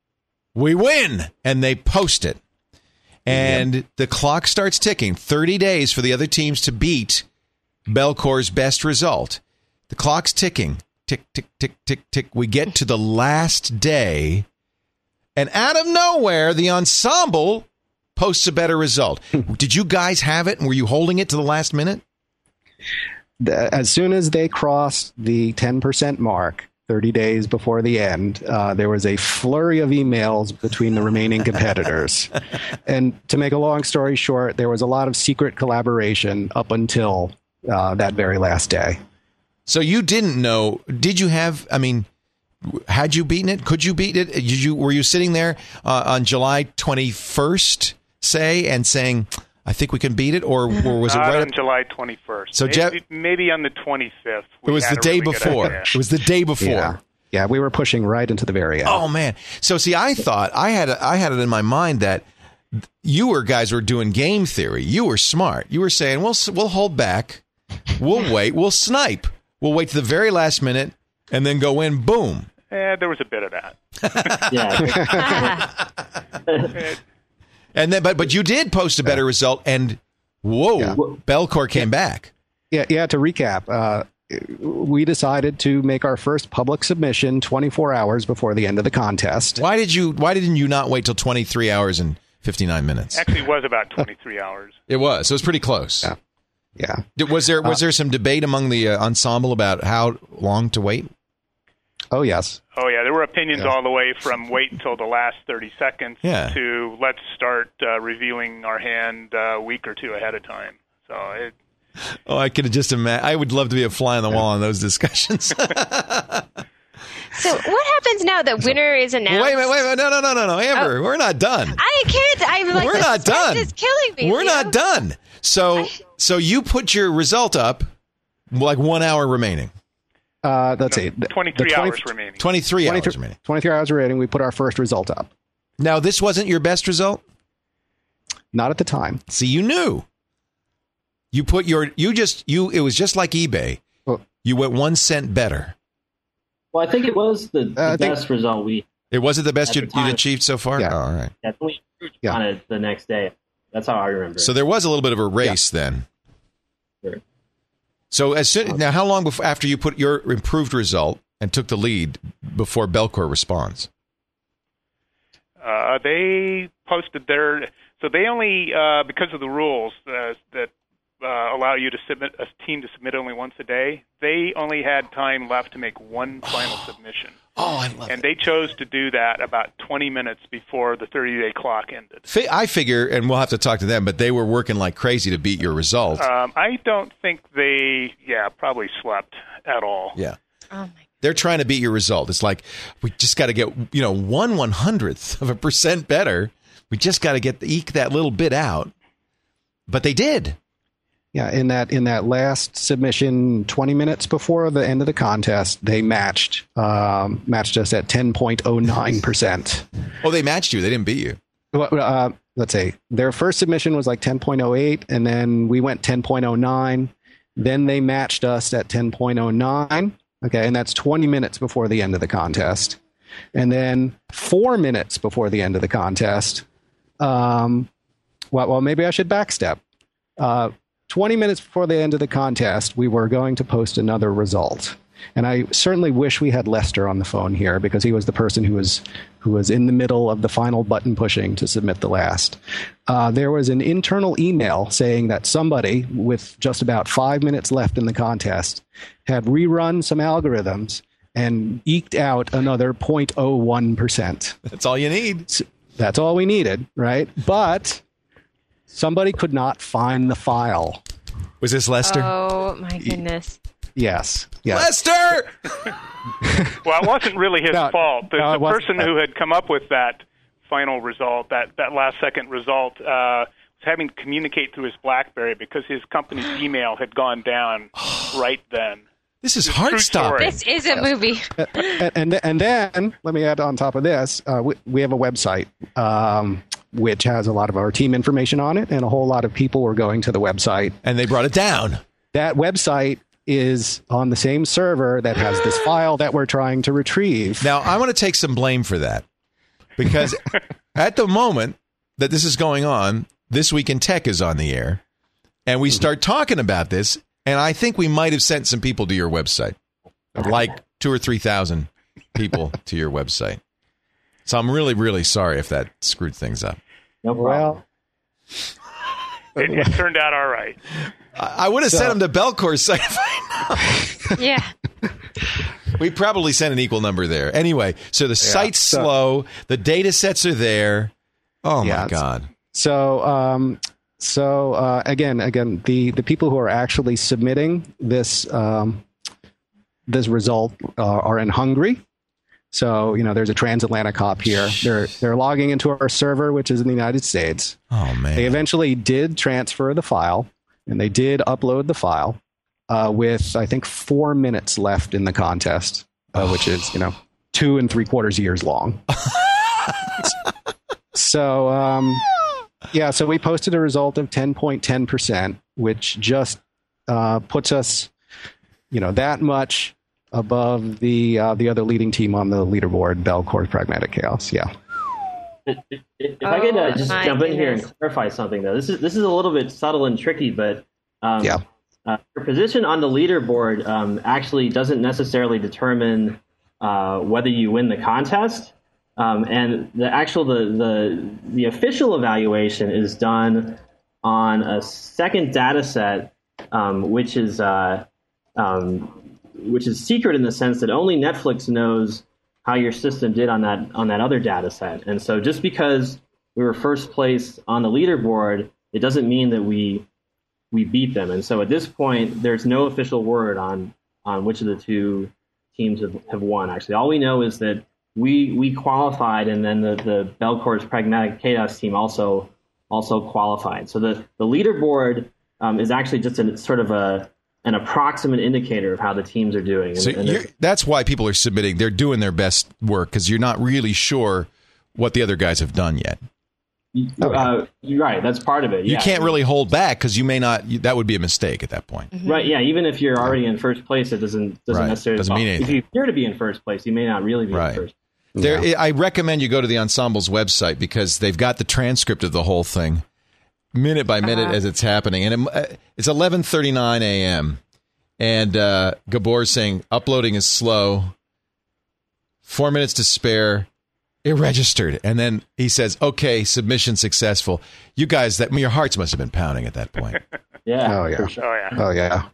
[SPEAKER 5] we win, and they post it. And yep. the clock starts ticking, thirty days for the other teams to beat Belcor's best result. The clock's ticking, tick, tick, tick, tick, tick. We get to the last day, and out of nowhere, the Ensemble posts a better result. Did you guys have it, and were you holding it to the last minute?
[SPEAKER 6] As soon as they crossed the ten percent mark, thirty days before the end, uh, there was a flurry of emails between the remaining competitors. And to make a long story short, there was a lot of secret collaboration up until uh, that very last day.
[SPEAKER 5] So you didn't know, did you have, I mean, had you beaten it? Could you beat it? Did you, were you sitting there uh, on July twenty-first, say, and saying, I think we can beat it? Or, or was
[SPEAKER 7] Not
[SPEAKER 5] it right
[SPEAKER 7] on July twenty-first.
[SPEAKER 5] So
[SPEAKER 7] maybe,
[SPEAKER 5] Jeff,
[SPEAKER 7] maybe on the twenty-fifth.
[SPEAKER 5] It was the day
[SPEAKER 7] really
[SPEAKER 5] before. It was the day before.
[SPEAKER 6] Yeah. yeah, we were pushing right into the very end.
[SPEAKER 5] Oh, man. So, see, I thought, I had I had it in my mind that you were guys were doing game theory. You were smart. You were saying, we'll, we'll hold back. We'll wait. We'll snipe. We'll wait to the very last minute and then go in, boom.
[SPEAKER 7] Yeah, there was a bit of that.
[SPEAKER 8] yeah.
[SPEAKER 5] and then, but but you did post a better yeah. result, and whoa, yeah. Belcor came
[SPEAKER 6] yeah.
[SPEAKER 5] back.
[SPEAKER 6] Yeah, yeah. To recap, uh, we decided to make our first public submission twenty-four hours before the end of the contest.
[SPEAKER 5] Why did you? Why didn't you not wait till twenty-three hours and fifty-nine minutes?
[SPEAKER 7] Actually, it was about twenty-three hours.
[SPEAKER 5] It was. So it was pretty close.
[SPEAKER 6] Yeah. Yeah.
[SPEAKER 5] Was there was
[SPEAKER 6] uh,
[SPEAKER 5] there some debate among the uh, ensemble about how long to wait?
[SPEAKER 6] Oh, yes.
[SPEAKER 7] Oh, yeah. There were opinions
[SPEAKER 6] Yeah.
[SPEAKER 7] all the way from wait until the last thirty seconds
[SPEAKER 5] Yeah.
[SPEAKER 7] to let's start uh, revealing our hand uh, a week or two ahead of time. So it,
[SPEAKER 5] Oh, I could have just imagine. I would love to be a fly on the wall in those discussions.
[SPEAKER 4] So what happens now that winner is announced?
[SPEAKER 5] Wait a minute, wait a minute. No, no, no, no, no. Amber,
[SPEAKER 4] Oh.
[SPEAKER 5] we're not done.
[SPEAKER 4] I can't. I'm like,
[SPEAKER 5] We're
[SPEAKER 4] the
[SPEAKER 5] not
[SPEAKER 4] suspense
[SPEAKER 5] done.
[SPEAKER 4] is killing me.
[SPEAKER 5] We're
[SPEAKER 4] Leo.
[SPEAKER 5] not done. So, so you put your result up like one hour remaining.
[SPEAKER 6] Uh, let's see. The-
[SPEAKER 7] twenty-three
[SPEAKER 6] the twenty
[SPEAKER 7] hours remaining.
[SPEAKER 5] twenty-three hours
[SPEAKER 6] twenty-three
[SPEAKER 5] remaining.
[SPEAKER 6] twenty-three hours remaining. We put our first result up.
[SPEAKER 5] Now, this wasn't your best result?
[SPEAKER 6] Not at the time.
[SPEAKER 5] See, you knew. You put your, you just, you, it was just like eBay.
[SPEAKER 6] Well-
[SPEAKER 5] You went one cent better.
[SPEAKER 8] Well, I think it was the, the
[SPEAKER 6] Uh, I think-
[SPEAKER 8] best result we
[SPEAKER 5] It wasn't the best
[SPEAKER 8] At
[SPEAKER 5] you,
[SPEAKER 8] the
[SPEAKER 5] you'd
[SPEAKER 8] time.
[SPEAKER 5] achieved so far?
[SPEAKER 6] Yeah.
[SPEAKER 5] Oh, all right.
[SPEAKER 8] yeah, we improved
[SPEAKER 6] Yeah.
[SPEAKER 8] on it the next day. That's how I remember.
[SPEAKER 5] So
[SPEAKER 8] it.
[SPEAKER 5] there was a little bit of a race then.
[SPEAKER 8] Sure.
[SPEAKER 5] So as soon, now, how long before, after you put your improved result and took the lead before Belcor responds?
[SPEAKER 7] Uh, they posted their so they only uh, because of the rules uh, that uh, allow you to submit a team to submit only once a day. They only had time left to make one final submission,
[SPEAKER 5] Oh, I love
[SPEAKER 7] and they chose to do that about twenty minutes before the thirty-day clock ended.
[SPEAKER 5] Fi- I figure, and we'll have to talk to them, but they were working like crazy to beat your result.
[SPEAKER 7] Um, I don't think they, yeah, probably slept at all.
[SPEAKER 5] yeah.
[SPEAKER 4] Oh my.
[SPEAKER 5] They're trying to beat your result. It's like, we just got to get, you know, one one hundredth of a percent better. We just got to get eke that little bit out. But they did.
[SPEAKER 6] Yeah, in that in that last submission, twenty minutes before the end of the contest, they matched um, matched us at ten point oh nine percent.
[SPEAKER 5] Oh, they matched you. They didn't beat you.
[SPEAKER 6] Well, uh, let's say their first submission was like ten point oh eight, and then we went ten point oh nine. Then they matched us at ten point oh nine. Okay, and that's twenty minutes before the end of the contest. And then four minutes before the end of the contest, um, well, well, maybe I should backstep. Uh, twenty minutes before the end of the contest, we were going to post another result. And I certainly wish we had Lester on the phone here because he was the person who was who was in the middle of the final button pushing to submit the last. Uh, there was an internal email saying that somebody with just about five minutes left in the contest had rerun some algorithms and eked out another zero point zero one percent.
[SPEAKER 5] That's all you need.
[SPEAKER 6] That's all we needed, right? But somebody could not find the file.
[SPEAKER 5] Was this Lester?
[SPEAKER 4] Oh my goodness.
[SPEAKER 6] Yes. Yes.
[SPEAKER 5] Lester!
[SPEAKER 7] Well, it wasn't really his
[SPEAKER 6] No,
[SPEAKER 7] fault. The,
[SPEAKER 6] no,
[SPEAKER 7] the
[SPEAKER 6] it wasn't.
[SPEAKER 7] person who had come up with that final result, that, that last second result, uh, was having to communicate through his BlackBerry because his company's email had gone down right then.
[SPEAKER 5] This is
[SPEAKER 7] True
[SPEAKER 5] heart stopping.
[SPEAKER 7] story.
[SPEAKER 4] This is a movie.
[SPEAKER 6] and, and and then let me add on top of this, uh, we, we have a website um, which has a lot of our team information on it, and a whole lot of people were going to the website.
[SPEAKER 5] And they brought it down.
[SPEAKER 6] That website is on the same server that has this file that we're trying to retrieve.
[SPEAKER 5] Now, I want to take some blame for that because at the moment that this is going on, This Week in Tech is on the air, and we start talking about this, and I think we might have sent some people to your website, like two or three thousand people to your website. So I'm really, really sorry if that screwed things up.
[SPEAKER 8] No problem.
[SPEAKER 6] Well,
[SPEAKER 7] It, it turned out all right.
[SPEAKER 5] I, I would have
[SPEAKER 6] So-
[SPEAKER 5] sent them to Belcor's site. if I know.
[SPEAKER 4] Yeah.
[SPEAKER 5] We probably sent an equal number there. Anyway, so the site's
[SPEAKER 6] so-
[SPEAKER 5] slow. The data sets are there. Oh,
[SPEAKER 6] Yeah,
[SPEAKER 5] my
[SPEAKER 6] it's-
[SPEAKER 5] God.
[SPEAKER 6] So, um, so uh, again, again, the, the people who are actually submitting this um, this result uh, are in Hungary. So, you know, there's a transatlantic hop here. They're they're logging into our server, which is in the United States.
[SPEAKER 5] Oh, man.
[SPEAKER 6] They eventually did transfer the file, and they did upload the file uh, with, I think, four minutes left in the contest, uh, which is, you know, two and three quarters years long. So, um, yeah, so we posted a result of ten point one zero percent, which just uh, puts us, you know, that much above the uh, the other leading team on the leaderboard, Belcor's Pragmatic Chaos. Yeah.
[SPEAKER 8] If, if, if I could uh,
[SPEAKER 4] Oh,
[SPEAKER 8] just
[SPEAKER 4] my
[SPEAKER 8] jump in here and
[SPEAKER 4] goodness.
[SPEAKER 8] clarify something, though, this is this is a little bit subtle and tricky, but um,
[SPEAKER 6] Yeah.
[SPEAKER 8] uh, your position on the leaderboard um, actually doesn't necessarily determine uh, whether you win the contest. Um, and the actual the, the the official evaluation is done on a second data set, um, which is uh, um, which is secret in the sense that only Netflix knows how your system did on that on that other data set. And so just because we were first place on the leaderboard, it doesn't mean that we we beat them. And so at this point, there's no official word on on which of the two teams have, have won. Actually, all we know is that we we qualified, and then the the Belcor's Pragmatic Chaos team also also qualified. So the the leaderboard um, is actually just a sort of a an approximate indicator of how the teams are doing. And,
[SPEAKER 5] So
[SPEAKER 8] and
[SPEAKER 5] you're, that's why people are submitting. They're doing their best work because you're not really sure what the other guys have done yet.
[SPEAKER 8] uh, you're right. That's part of it.
[SPEAKER 5] You
[SPEAKER 8] yeah.
[SPEAKER 5] can't really hold back because you may not. You, that would be a mistake at that point.
[SPEAKER 8] Mm-hmm. Right. Yeah. Even if you're already in first place, it doesn't doesn't
[SPEAKER 5] Right.
[SPEAKER 8] necessarily
[SPEAKER 5] Doesn't mean anything.
[SPEAKER 8] If you appear to be in first place, you may not really be
[SPEAKER 5] Right.
[SPEAKER 8] in first.
[SPEAKER 5] There, I recommend you go to the Ensemble's website because they've got the transcript of the whole thing, minute by minute
[SPEAKER 4] Uh-huh.
[SPEAKER 5] as it's happening, and it, it's eleven thirty-nine a.m. and uh, Gabor's saying uploading is slow, four minutes to spare, it registered, and then he says, "Okay, submission successful." You guys, that your hearts must have been pounding at that point.
[SPEAKER 8] Yeah.
[SPEAKER 6] Oh yeah.
[SPEAKER 8] For sure.
[SPEAKER 7] Oh yeah.
[SPEAKER 6] Oh yeah.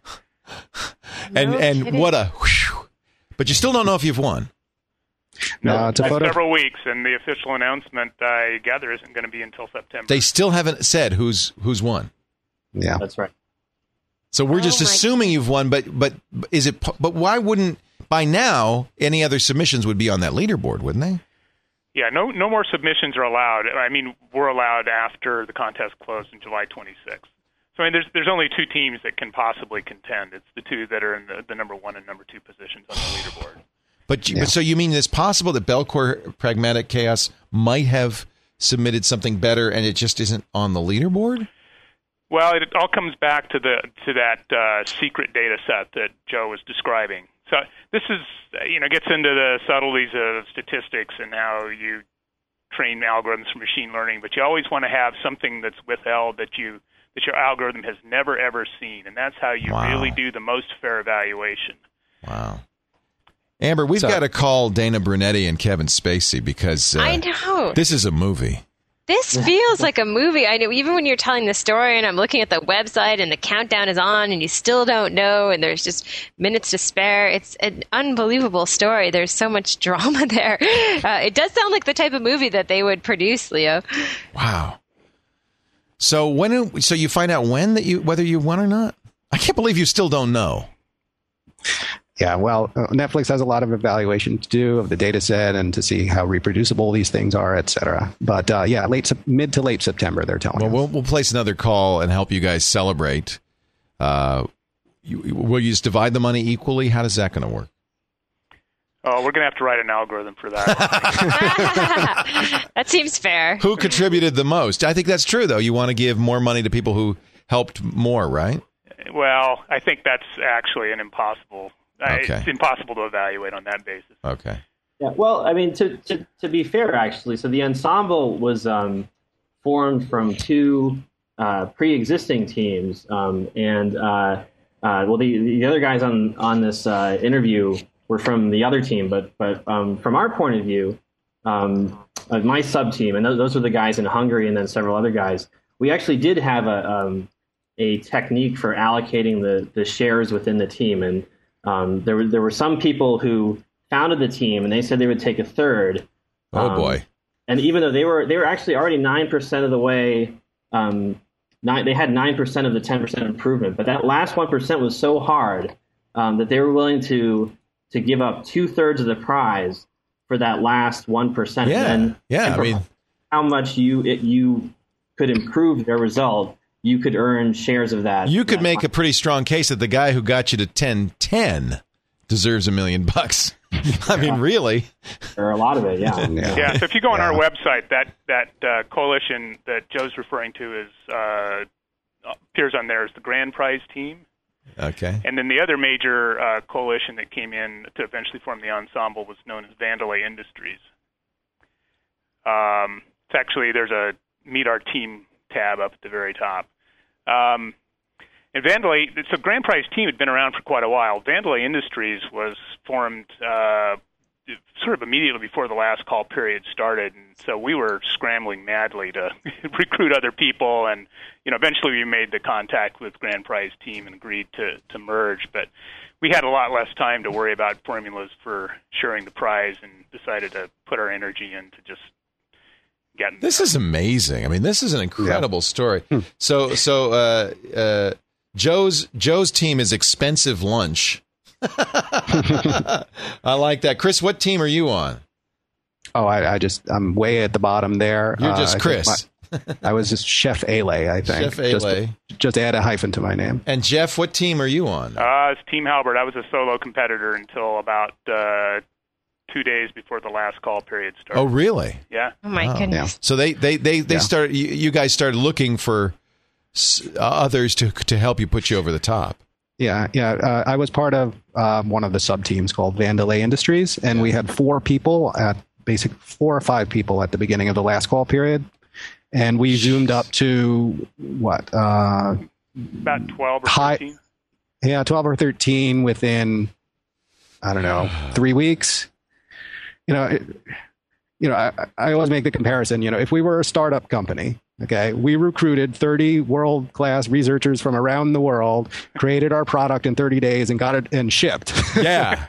[SPEAKER 5] and
[SPEAKER 4] No
[SPEAKER 5] and
[SPEAKER 4] kidding.
[SPEAKER 5] what a, whew. But you still don't know if you've won.
[SPEAKER 6] No, it's a
[SPEAKER 7] That's
[SPEAKER 6] photo.
[SPEAKER 7] several weeks, and the official announcement, I gather, isn't going to be until September.
[SPEAKER 5] They still haven't said who's who's won.
[SPEAKER 6] Yeah.
[SPEAKER 8] That's right.
[SPEAKER 5] So we're
[SPEAKER 4] Oh
[SPEAKER 5] just
[SPEAKER 4] my
[SPEAKER 5] assuming you've won, but but is it? But why wouldn't by now any other submissions would be on that leaderboard, wouldn't they?
[SPEAKER 7] Yeah, no, no more submissions are allowed. I mean, we're allowed after the contest closed on July twenty-sixth. So I mean, there's there's only two teams that can possibly contend. It's the two that are in the, the number one and number two positions on the leaderboard.
[SPEAKER 5] But, you,
[SPEAKER 6] Yeah.
[SPEAKER 5] but so you mean it's possible that Belcor Pragmatic Chaos might have submitted something better and it just isn't on the leaderboard?
[SPEAKER 7] Well, it all comes back to the to that uh, secret data set that Joe was describing. So this is, uh, you know, gets into the subtleties of statistics and how you train algorithms for machine learning. But you always want to have something that's withheld that you that your algorithm has never ever seen, and that's how you
[SPEAKER 5] Wow.
[SPEAKER 7] really do the most fair evaluation.
[SPEAKER 5] Wow. Amber, we've
[SPEAKER 6] So-
[SPEAKER 5] got to call Dana Brunetti and Kevin Spacey because uh,
[SPEAKER 4] I know.
[SPEAKER 5] this is a movie.
[SPEAKER 4] This feels like a movie. I know, even when you're telling the story and I'm looking at the website and the countdown is on and you still don't know and there's just minutes to spare. It's an unbelievable story. There's so much drama there. Uh, it does sound like the type of movie that they would produce, Leo.
[SPEAKER 5] Wow. So when? So you find out when that you whether you won or not? I can't believe you still don't know.
[SPEAKER 6] Yeah, well, uh, Netflix has a lot of evaluation to do of the data set and to see how reproducible these things are, et cetera. But uh, yeah, late Sep- mid to late September, they're telling
[SPEAKER 5] Well,
[SPEAKER 6] us.
[SPEAKER 5] we'll we'll place another call and help you guys celebrate. Uh, you, will you just divide the money equally? How is that going to work?
[SPEAKER 7] Oh, we're going to have to write an algorithm for that.
[SPEAKER 4] That seems fair.
[SPEAKER 5] Who contributed the most? I think that's true, though. You want to give more money to people who helped more, right?
[SPEAKER 7] Well, I think that's actually an impossible. uh,
[SPEAKER 5] Okay.
[SPEAKER 7] It's impossible to evaluate on that basis.
[SPEAKER 5] Okay.
[SPEAKER 8] Yeah, well, I mean, to, to, to be fair, actually, so the ensemble was um, formed from two uh, pre-existing teams, um, and uh, uh, well, the the other guys on on this uh, interview were from the other team, but but um, from our point of view, um, uh, my sub team, and those, those are the guys in Hungary, and then several other guys. We actually did have a um, a technique for allocating the the shares within the team, and um, there were there were some people who founded the team, and they said they would take a third.
[SPEAKER 5] Oh
[SPEAKER 8] Um,
[SPEAKER 5] boy.
[SPEAKER 8] And even though they were they were actually already nine percent of the way, um, nine, they had nine percent of the ten percent improvement. But that last one percent was so hard um, that they were willing to to give up two thirds of the prize for that last one percent.
[SPEAKER 5] Yeah.
[SPEAKER 8] And,
[SPEAKER 5] Yeah,
[SPEAKER 8] and
[SPEAKER 5] I
[SPEAKER 8] for
[SPEAKER 5] mean-
[SPEAKER 8] how much you it, you could improve their result, you could earn shares of that.
[SPEAKER 5] You could
[SPEAKER 8] that
[SPEAKER 5] make a pretty strong case that the guy who got you to ten ten deserves a million bucks. I mean, really?
[SPEAKER 8] or a lot of it. Yeah.
[SPEAKER 6] Yeah.
[SPEAKER 7] Yeah, so if you go on our
[SPEAKER 6] Yeah.
[SPEAKER 7] website, that that uh, coalition that Joe's referring to is uh, appears on there as the grand prize team,
[SPEAKER 5] Okay.
[SPEAKER 7] and then the other major uh, coalition that came in to eventually form the ensemble was known as Vandalay Industries. Um, it's actually there's a Meet Our Team tab up at the very top. Um, and Vandalay, so Grand Prize team had been around for quite a while. Vandalay Industries was formed uh, sort of immediately before the last call period started, and so we were scrambling madly to recruit other people, and you know, eventually we made the contact with Grand Prize team and agreed to, to merge, but we had a lot less time to worry about formulas for sharing the prize and decided to put our energy into just getting
[SPEAKER 5] This
[SPEAKER 7] there.
[SPEAKER 5] is amazing. I mean, this is an incredible
[SPEAKER 6] Yeah.
[SPEAKER 5] story. So, so uh, uh, Joe's Joe's team is expensive lunch. I like that. Chris, what team are you on?
[SPEAKER 6] Oh, I, I just I'm way at the bottom there.
[SPEAKER 5] You're
[SPEAKER 6] Uh,
[SPEAKER 5] just
[SPEAKER 6] I think
[SPEAKER 5] Chris.
[SPEAKER 6] my- I was just Chef Ale, I think.
[SPEAKER 5] Chef Ale.
[SPEAKER 6] Just, just add a hyphen to my name.
[SPEAKER 5] And Jeff, what team are you on?
[SPEAKER 7] Uh, it's Team Halbert. I was a solo competitor until about uh, two days before the last call period started.
[SPEAKER 5] Oh, really?
[SPEAKER 7] Yeah.
[SPEAKER 4] Oh my
[SPEAKER 5] Oh.
[SPEAKER 4] goodness.
[SPEAKER 5] So they they they, they
[SPEAKER 6] Yeah.
[SPEAKER 5] started. You, you guys started looking for s- uh, others to to help you put you over the top.
[SPEAKER 6] Yeah, yeah. Uh, I was part of uh, one of the sub teams called Vandalay Industries, and we had four people at basic four or five people at the beginning of the last call period, and we zoomed up to what? Uh,
[SPEAKER 7] About twelve or
[SPEAKER 6] Hi-
[SPEAKER 7] thirteen.
[SPEAKER 6] yeah, twelve or thirteen within, I don't know, three weeks. You know, it, you know, I, I always make the comparison. You know, if we were a startup company, okay, we recruited thirty world-class researchers from around the world, created our product in thirty days, and got it and shipped.
[SPEAKER 5] Yeah,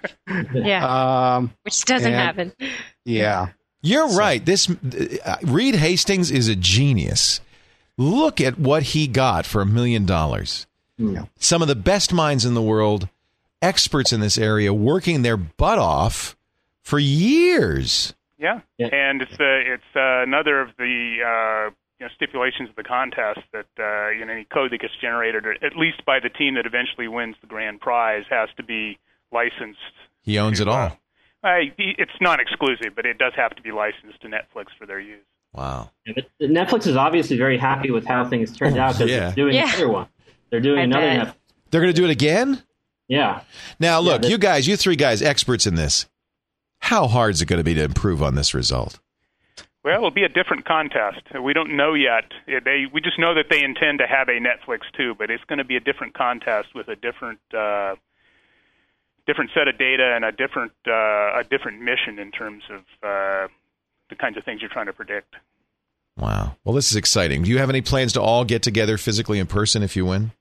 [SPEAKER 4] Yeah.
[SPEAKER 6] um,
[SPEAKER 4] Which doesn't
[SPEAKER 6] and-
[SPEAKER 4] happen.
[SPEAKER 6] yeah.
[SPEAKER 5] you're right. This uh, Reed Hastings is a genius. Look at what he got for a million dollars.
[SPEAKER 6] Yeah.
[SPEAKER 5] Some of the best minds in the world, experts in this area, working their butt off for years.
[SPEAKER 7] Yeah.
[SPEAKER 8] Yeah.
[SPEAKER 7] And it's uh, it's uh, another of the uh, you know, stipulations of the contest that uh, you know, any code that gets generated, or at least by the team that eventually wins the grand prize, has to be licensed.
[SPEAKER 5] He owns
[SPEAKER 7] to,
[SPEAKER 5] it all.
[SPEAKER 7] Uh, I, it's not exclusive, but it does have to be licensed to Netflix for their use.
[SPEAKER 5] Wow.
[SPEAKER 8] Yeah, but Netflix is obviously very happy with how things turned out because
[SPEAKER 5] Yeah.
[SPEAKER 8] they're doing
[SPEAKER 4] Yeah.
[SPEAKER 8] another one. They're doing
[SPEAKER 4] I
[SPEAKER 8] another
[SPEAKER 4] bet.
[SPEAKER 8] Netflix.
[SPEAKER 5] They're going to do it again?
[SPEAKER 8] Yeah.
[SPEAKER 5] Now, look,
[SPEAKER 8] Yeah,
[SPEAKER 5] you guys, you three guys, experts in this. How hard is it going to be to improve on this result?
[SPEAKER 7] Well, it'll be a different contest. We don't know yet. They we just know that they intend to have a Netflix too, but it's going to be a different contest with a different uh, different set of data and a different uh, a different mission in terms of uh, the kinds of things you're trying to predict.
[SPEAKER 5] Wow. Well, this is exciting. Do you have any plans to all get together physically in person if you win?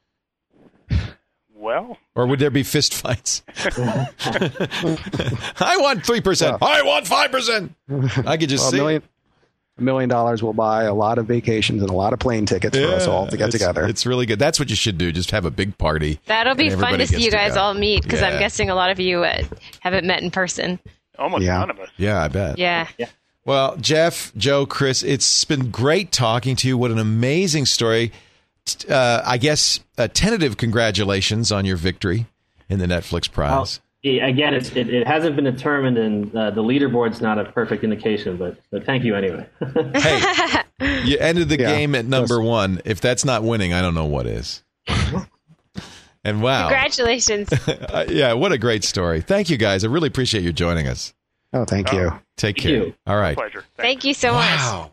[SPEAKER 7] Well,
[SPEAKER 5] Or would there be fist fights? I want three percent. I want five percent. I could just
[SPEAKER 6] Well, a
[SPEAKER 5] see.
[SPEAKER 6] million, a million dollars will buy a lot of vacations and a lot of plane tickets for us all to get
[SPEAKER 5] it's,
[SPEAKER 6] together.
[SPEAKER 5] It's really good. That's what you should do. Just have a big party.
[SPEAKER 4] That'll be
[SPEAKER 5] and
[SPEAKER 4] fun
[SPEAKER 5] everybody
[SPEAKER 4] to see
[SPEAKER 5] gets
[SPEAKER 4] you guys
[SPEAKER 5] go.
[SPEAKER 4] all meet because
[SPEAKER 5] Yeah.
[SPEAKER 4] I'm guessing a lot of you uh, haven't met in person.
[SPEAKER 7] almost
[SPEAKER 6] Yeah.
[SPEAKER 7] none of us.
[SPEAKER 5] Yeah, I bet.
[SPEAKER 4] Yeah.
[SPEAKER 5] Well, Jeff, Joe, Chris, it's been great talking to you. What an amazing story. Uh, I guess a tentative congratulations on your victory in the Netflix
[SPEAKER 8] Well,
[SPEAKER 5] prize.
[SPEAKER 8] yeah, again, it's, it, it hasn't been determined, and uh, the leaderboard's not a perfect indication, but, but thank you anyway.
[SPEAKER 5] Hey, you ended the
[SPEAKER 6] Yeah.
[SPEAKER 5] game at number one. If that's not winning, I don't know what is. And wow.
[SPEAKER 4] Congratulations.
[SPEAKER 5] Uh, yeah, what a great story. Thank you, guys. I really appreciate you joining us.
[SPEAKER 6] oh, thank you.
[SPEAKER 5] Take
[SPEAKER 8] Thank
[SPEAKER 5] care.
[SPEAKER 8] you.
[SPEAKER 5] All right.
[SPEAKER 7] Pleasure. Thanks.
[SPEAKER 4] Thank you so much.
[SPEAKER 5] Wow.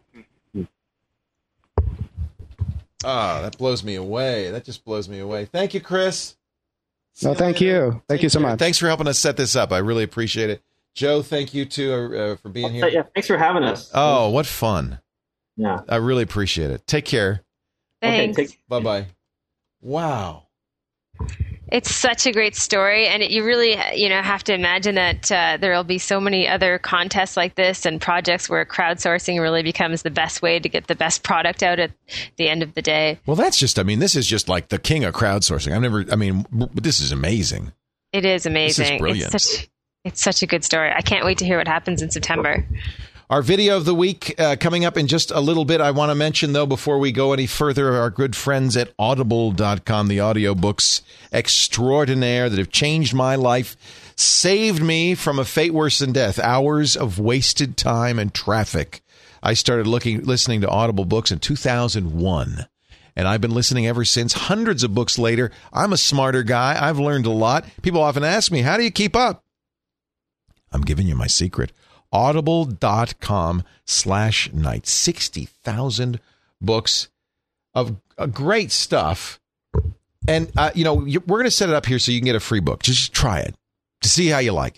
[SPEAKER 5] Oh, that blows me away. That just blows me away. Thank you, Chris. See
[SPEAKER 6] No,
[SPEAKER 5] you
[SPEAKER 6] thank
[SPEAKER 5] later.
[SPEAKER 6] you. Thank you so
[SPEAKER 5] care.
[SPEAKER 6] much.
[SPEAKER 5] Thanks for helping us set this up. I really appreciate it. Joe, thank you too uh, for being here.
[SPEAKER 8] yeah, thanks for having us.
[SPEAKER 5] Oh, what fun.
[SPEAKER 8] Yeah.
[SPEAKER 5] I really appreciate it. Take care.
[SPEAKER 4] Thanks.
[SPEAKER 8] Okay, take,
[SPEAKER 5] Bye bye. Wow.
[SPEAKER 4] It's such a great story, and it, you really, you know, have to imagine that uh, there will be so many other contests like this and projects where crowdsourcing really becomes the best way to get the best product out at the end of the day.
[SPEAKER 5] Well, that's just, I mean, this is just like the king of crowdsourcing. I've never, I mean, this is amazing.
[SPEAKER 4] It is amazing.
[SPEAKER 5] brilliant.
[SPEAKER 4] It's such, it's such a good story. I can't wait to hear what happens in September.
[SPEAKER 5] Our video of the week uh, coming up in just a little bit. I want to mention, though, before we go any further, our good friends at audible dot com, the audiobooks extraordinaire that have changed my life, saved me from a fate worse than death, hours of wasted time and traffic. I started looking, listening to Audible books in two thousand one. And I've been listening ever since. Hundreds of books later, I'm a smarter guy. I've learned a lot. People often ask me, how do you keep up? I'm giving you my secret. audible dot com slash night. sixty thousand books of uh, great stuff. And, uh, you know, you, we're going to set it up here so you can get a free book. Just try it to see how you like it.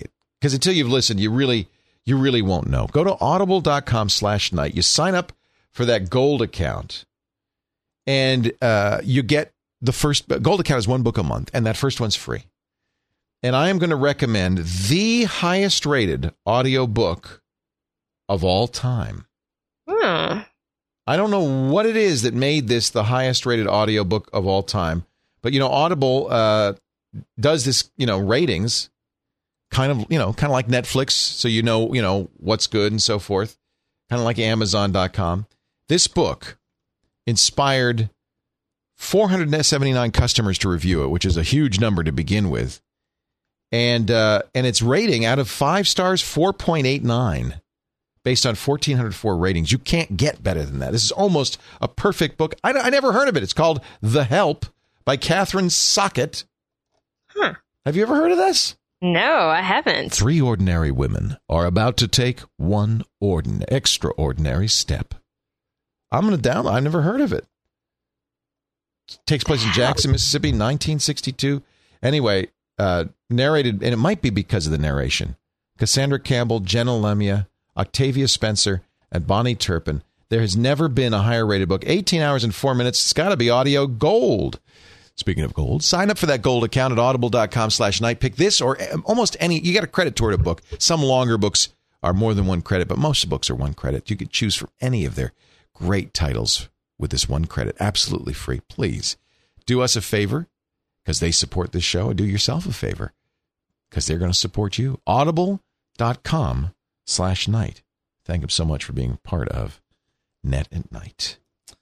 [SPEAKER 5] Because until you've listened, you really, you really won't know. Go to audible.com slash night. You sign up for that gold account, and uh, you get the first gold account is one book a month, and that first one's free. And I am going to recommend the highest rated audio book of all time.
[SPEAKER 4] Hmm.
[SPEAKER 5] I don't know what it is that made this the highest rated audio book of all time, but you know, Audible uh, does this, you know, ratings kind of, you know, kind of like Netflix. So, you know, you know, what's good and so forth, kind of like Amazon dot com. This book inspired four hundred seventy-nine customers to review it, which is a huge number to begin with. And uh, and its rating out of five stars, four point eight nine, based on one thousand four hundred four ratings. You can't get better than that. This is almost a perfect book. I, I never heard of it. It's called The Help by Catherine Sockett.
[SPEAKER 4] Huh.
[SPEAKER 5] Have you ever heard of this?
[SPEAKER 4] No, I haven't.
[SPEAKER 5] Three ordinary women are about to take one ordin- extraordinary step. I'm going to download. I've never heard of it. It takes place in Jackson, Mississippi, nineteen sixty-two. Anyway, uh, narrated, and it might be because of the narration. Cassandra Campbell, Jenna Lemia, Octavia Spencer, and Bonnie Turpin. There has never been a higher rated book. eighteen hours and four minutes. It's got to be audio gold. Speaking of gold, sign up for that gold account at audible.com slash night. Pick this or almost any. You got a credit toward a book. Some longer books are more than one credit, but most books are one credit. You could choose from any of their great titles with this one credit. Absolutely free. Please do us a favor because they support this show, and do yourself a favor because they're going to support you. Audible.com slash night. Thank them so much for being part of Net at Night.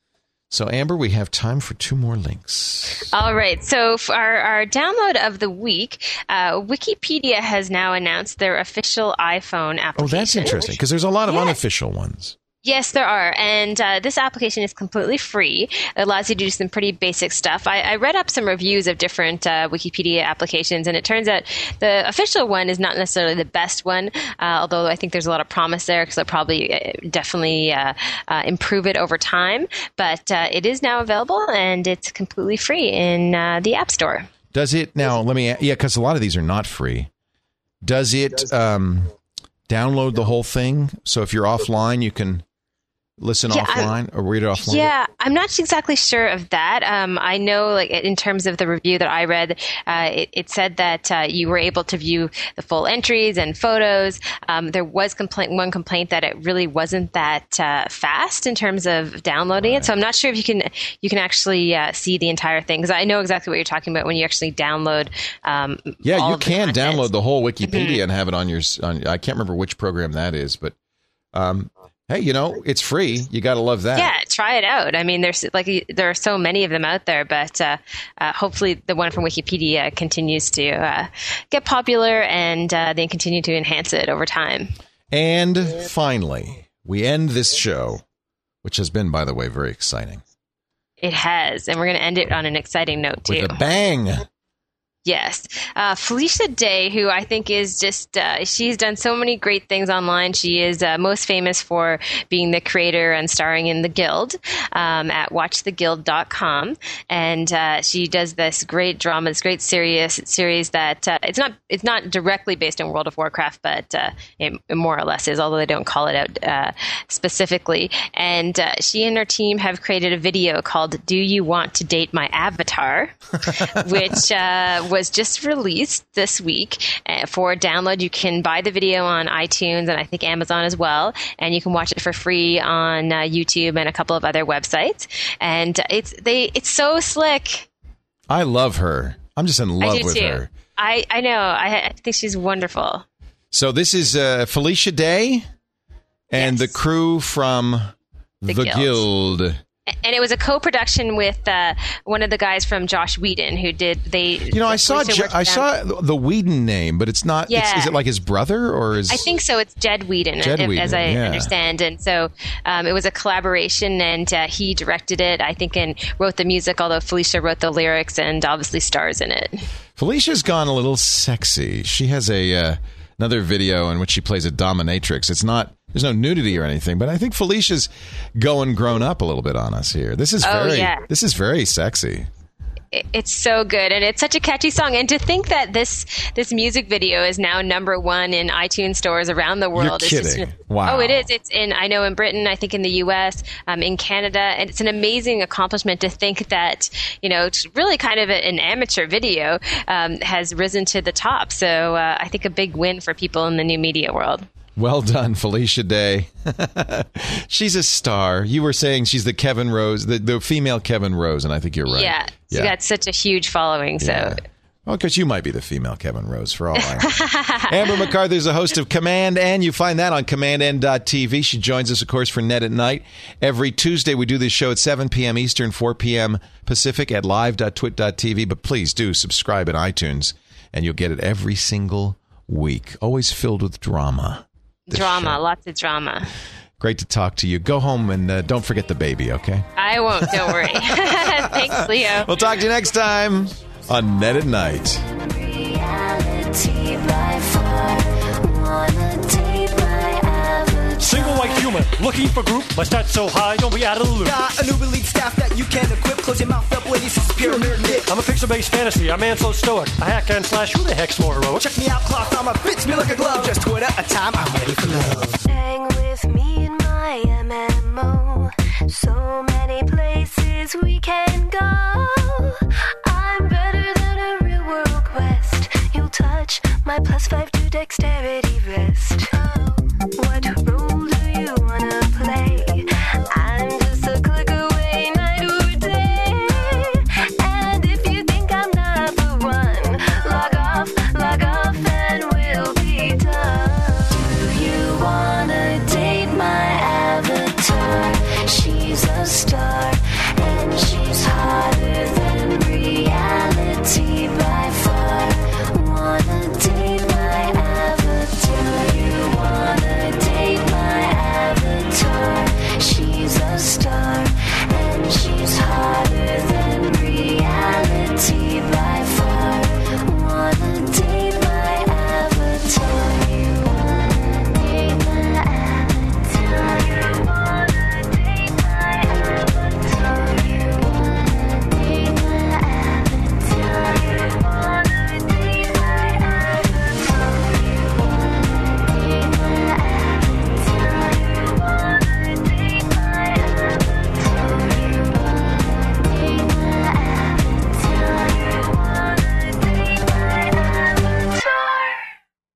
[SPEAKER 5] So, Amber, we have time for two more links.
[SPEAKER 4] All right. So, for our, our download of the week, uh, Wikipedia has now announced their official iPhone application.
[SPEAKER 5] Oh, that's interesting, because there's a lot of
[SPEAKER 4] yes.
[SPEAKER 5] unofficial ones.
[SPEAKER 4] Yes, there are. And uh, this application is completely free. It allows you to do some pretty basic stuff. I, I read up some reviews of different uh, Wikipedia applications, and it turns out the official one is not necessarily the best one, uh, although I think there's a lot of promise there because they'll probably uh, definitely uh, uh, improve it over time. But uh, it is now available, and it's completely free in uh, the App Store.
[SPEAKER 5] Does it now? Let me, yeah, because a lot of these are not free. Does it um, download the whole thing? So if you're offline, you can listen yeah, offline I'm, or read it offline?
[SPEAKER 4] Yeah, I'm not exactly sure of that. Um, I know, like in terms of the review that I read, uh, it, it said that uh, you were able to view the full entries and photos. Um, there was complaint, one complaint that it really wasn't that uh, fast in terms of downloading right. it. So I'm not sure if you can you can actually uh, see the entire thing, because I know exactly what you're talking about when you actually download. Um,
[SPEAKER 5] yeah,
[SPEAKER 4] all
[SPEAKER 5] you
[SPEAKER 4] of the
[SPEAKER 5] can
[SPEAKER 4] content.
[SPEAKER 5] download the whole Wikipedia
[SPEAKER 4] mm-hmm.
[SPEAKER 5] and have it on your. On, I can't remember which program that is, but. Um, Hey, you know, it's free. You got to love that.
[SPEAKER 4] Yeah, try it out. I mean, there's like there are so many of them out there, but uh, uh, hopefully the one from Wikipedia continues to uh, get popular, and uh, they continue to enhance it over time.
[SPEAKER 5] And finally, we end this show, which has been, by the way, very exciting.
[SPEAKER 4] It has, and we're going to end it on an exciting note too.
[SPEAKER 5] With a bang.
[SPEAKER 4] Yes. Uh, Felicia Day, who I think is just, uh, she's done so many great things online. She is uh, most famous for being the creator and starring in The Guild um, at watch the guild dot com. And uh, she does this great drama, this great serious series that uh, it's not it's not directly based on World of Warcraft, but uh, it, it more or less is, although they don't call it out uh, specifically. And uh, she and her team have created a video called Do You Want to Date My Avatar? which uh, was just released this week uh, for download. You can buy the video on iTunes and I think Amazon as well, and you can watch it for free on uh, YouTube and a couple of other websites. And it's they it's so slick.
[SPEAKER 5] I love her. I'm just in love
[SPEAKER 4] I do
[SPEAKER 5] with
[SPEAKER 4] too.
[SPEAKER 5] her.
[SPEAKER 4] I I know. I, I think she's wonderful.
[SPEAKER 5] So this is uh, Felicia Day and
[SPEAKER 4] yes.
[SPEAKER 5] the crew from The, the Guild. Guild.
[SPEAKER 4] And it was a co-production with uh, one of the guys from Josh Whedon, who did they.
[SPEAKER 5] You know, I saw jo- I saw the Whedon name, but it's not.
[SPEAKER 4] Yeah.
[SPEAKER 5] It's, is it like his brother or is?
[SPEAKER 4] I think so. It's Jed Whedon,
[SPEAKER 5] Jed
[SPEAKER 4] if,
[SPEAKER 5] Whedon,
[SPEAKER 4] as I
[SPEAKER 5] yeah.
[SPEAKER 4] understand. And so um, it was a collaboration, and uh, he directed it, I think, and wrote the music. Although Felicia wrote the lyrics and obviously stars in it.
[SPEAKER 5] Felicia's gone a little sexy. She has a uh, another video in which she plays a dominatrix. It's not. There's no nudity or anything, but I think Felicia's going grown up a little bit on us here. This is
[SPEAKER 4] oh,
[SPEAKER 5] very,
[SPEAKER 4] yeah.
[SPEAKER 5] this is very sexy.
[SPEAKER 4] it, it's so good, and it's such a catchy song. And to think that this this music video is now number one in iTunes stores around the world.
[SPEAKER 5] You're
[SPEAKER 4] it's
[SPEAKER 5] kidding.
[SPEAKER 4] Just,
[SPEAKER 5] wow.
[SPEAKER 4] Oh, it is. It's in, I know, in Britain, I think in the U S, um, in Canada, and it's an amazing accomplishment to think that, you know, it's really kind of a, an amateur video um, has risen to the top. So uh, I think a big win for people in the new media world.
[SPEAKER 5] Well done, Felicia Day. She's a star. You were saying she's the Kevin Rose, the, the female Kevin Rose, and I think you're right.
[SPEAKER 4] Yeah, she yeah. got such a huge following. So,
[SPEAKER 5] yeah. Well, because you might be the female Kevin Rose, for all I know. Amber McCarthy is the host of Command N. You find that on command n dot t v. She joins us, of course, for Net at Night. Every Tuesday, we do this show at seven p.m. Eastern, four p.m. Pacific at live dot twit dot t v. But please do subscribe at iTunes, and you'll get it every single week. Always filled with drama.
[SPEAKER 4] Drama,
[SPEAKER 5] show.
[SPEAKER 4] Lots of drama.
[SPEAKER 5] Great to talk to you. Go home and uh, don't forget the baby, okay?
[SPEAKER 4] I won't. Don't worry. Thanks, Leo.
[SPEAKER 5] We'll talk to you next time on Net at Night.
[SPEAKER 9] Reality by far, wanna date my average.
[SPEAKER 10] Single white human, looking for group, my stats so high, don't be out of the loop.
[SPEAKER 11] Got a new elite staff that you can equip. Close your mouth up, ladies, it's pyramid knit.
[SPEAKER 10] I'm a picture-based fantasy, I'm man so stoic. I hack and slash, who the heck's more heroic?
[SPEAKER 11] Check me out, cloth armor fits me like a glove. Just Twitter a time, I'm ready for love.
[SPEAKER 9] Hang with me.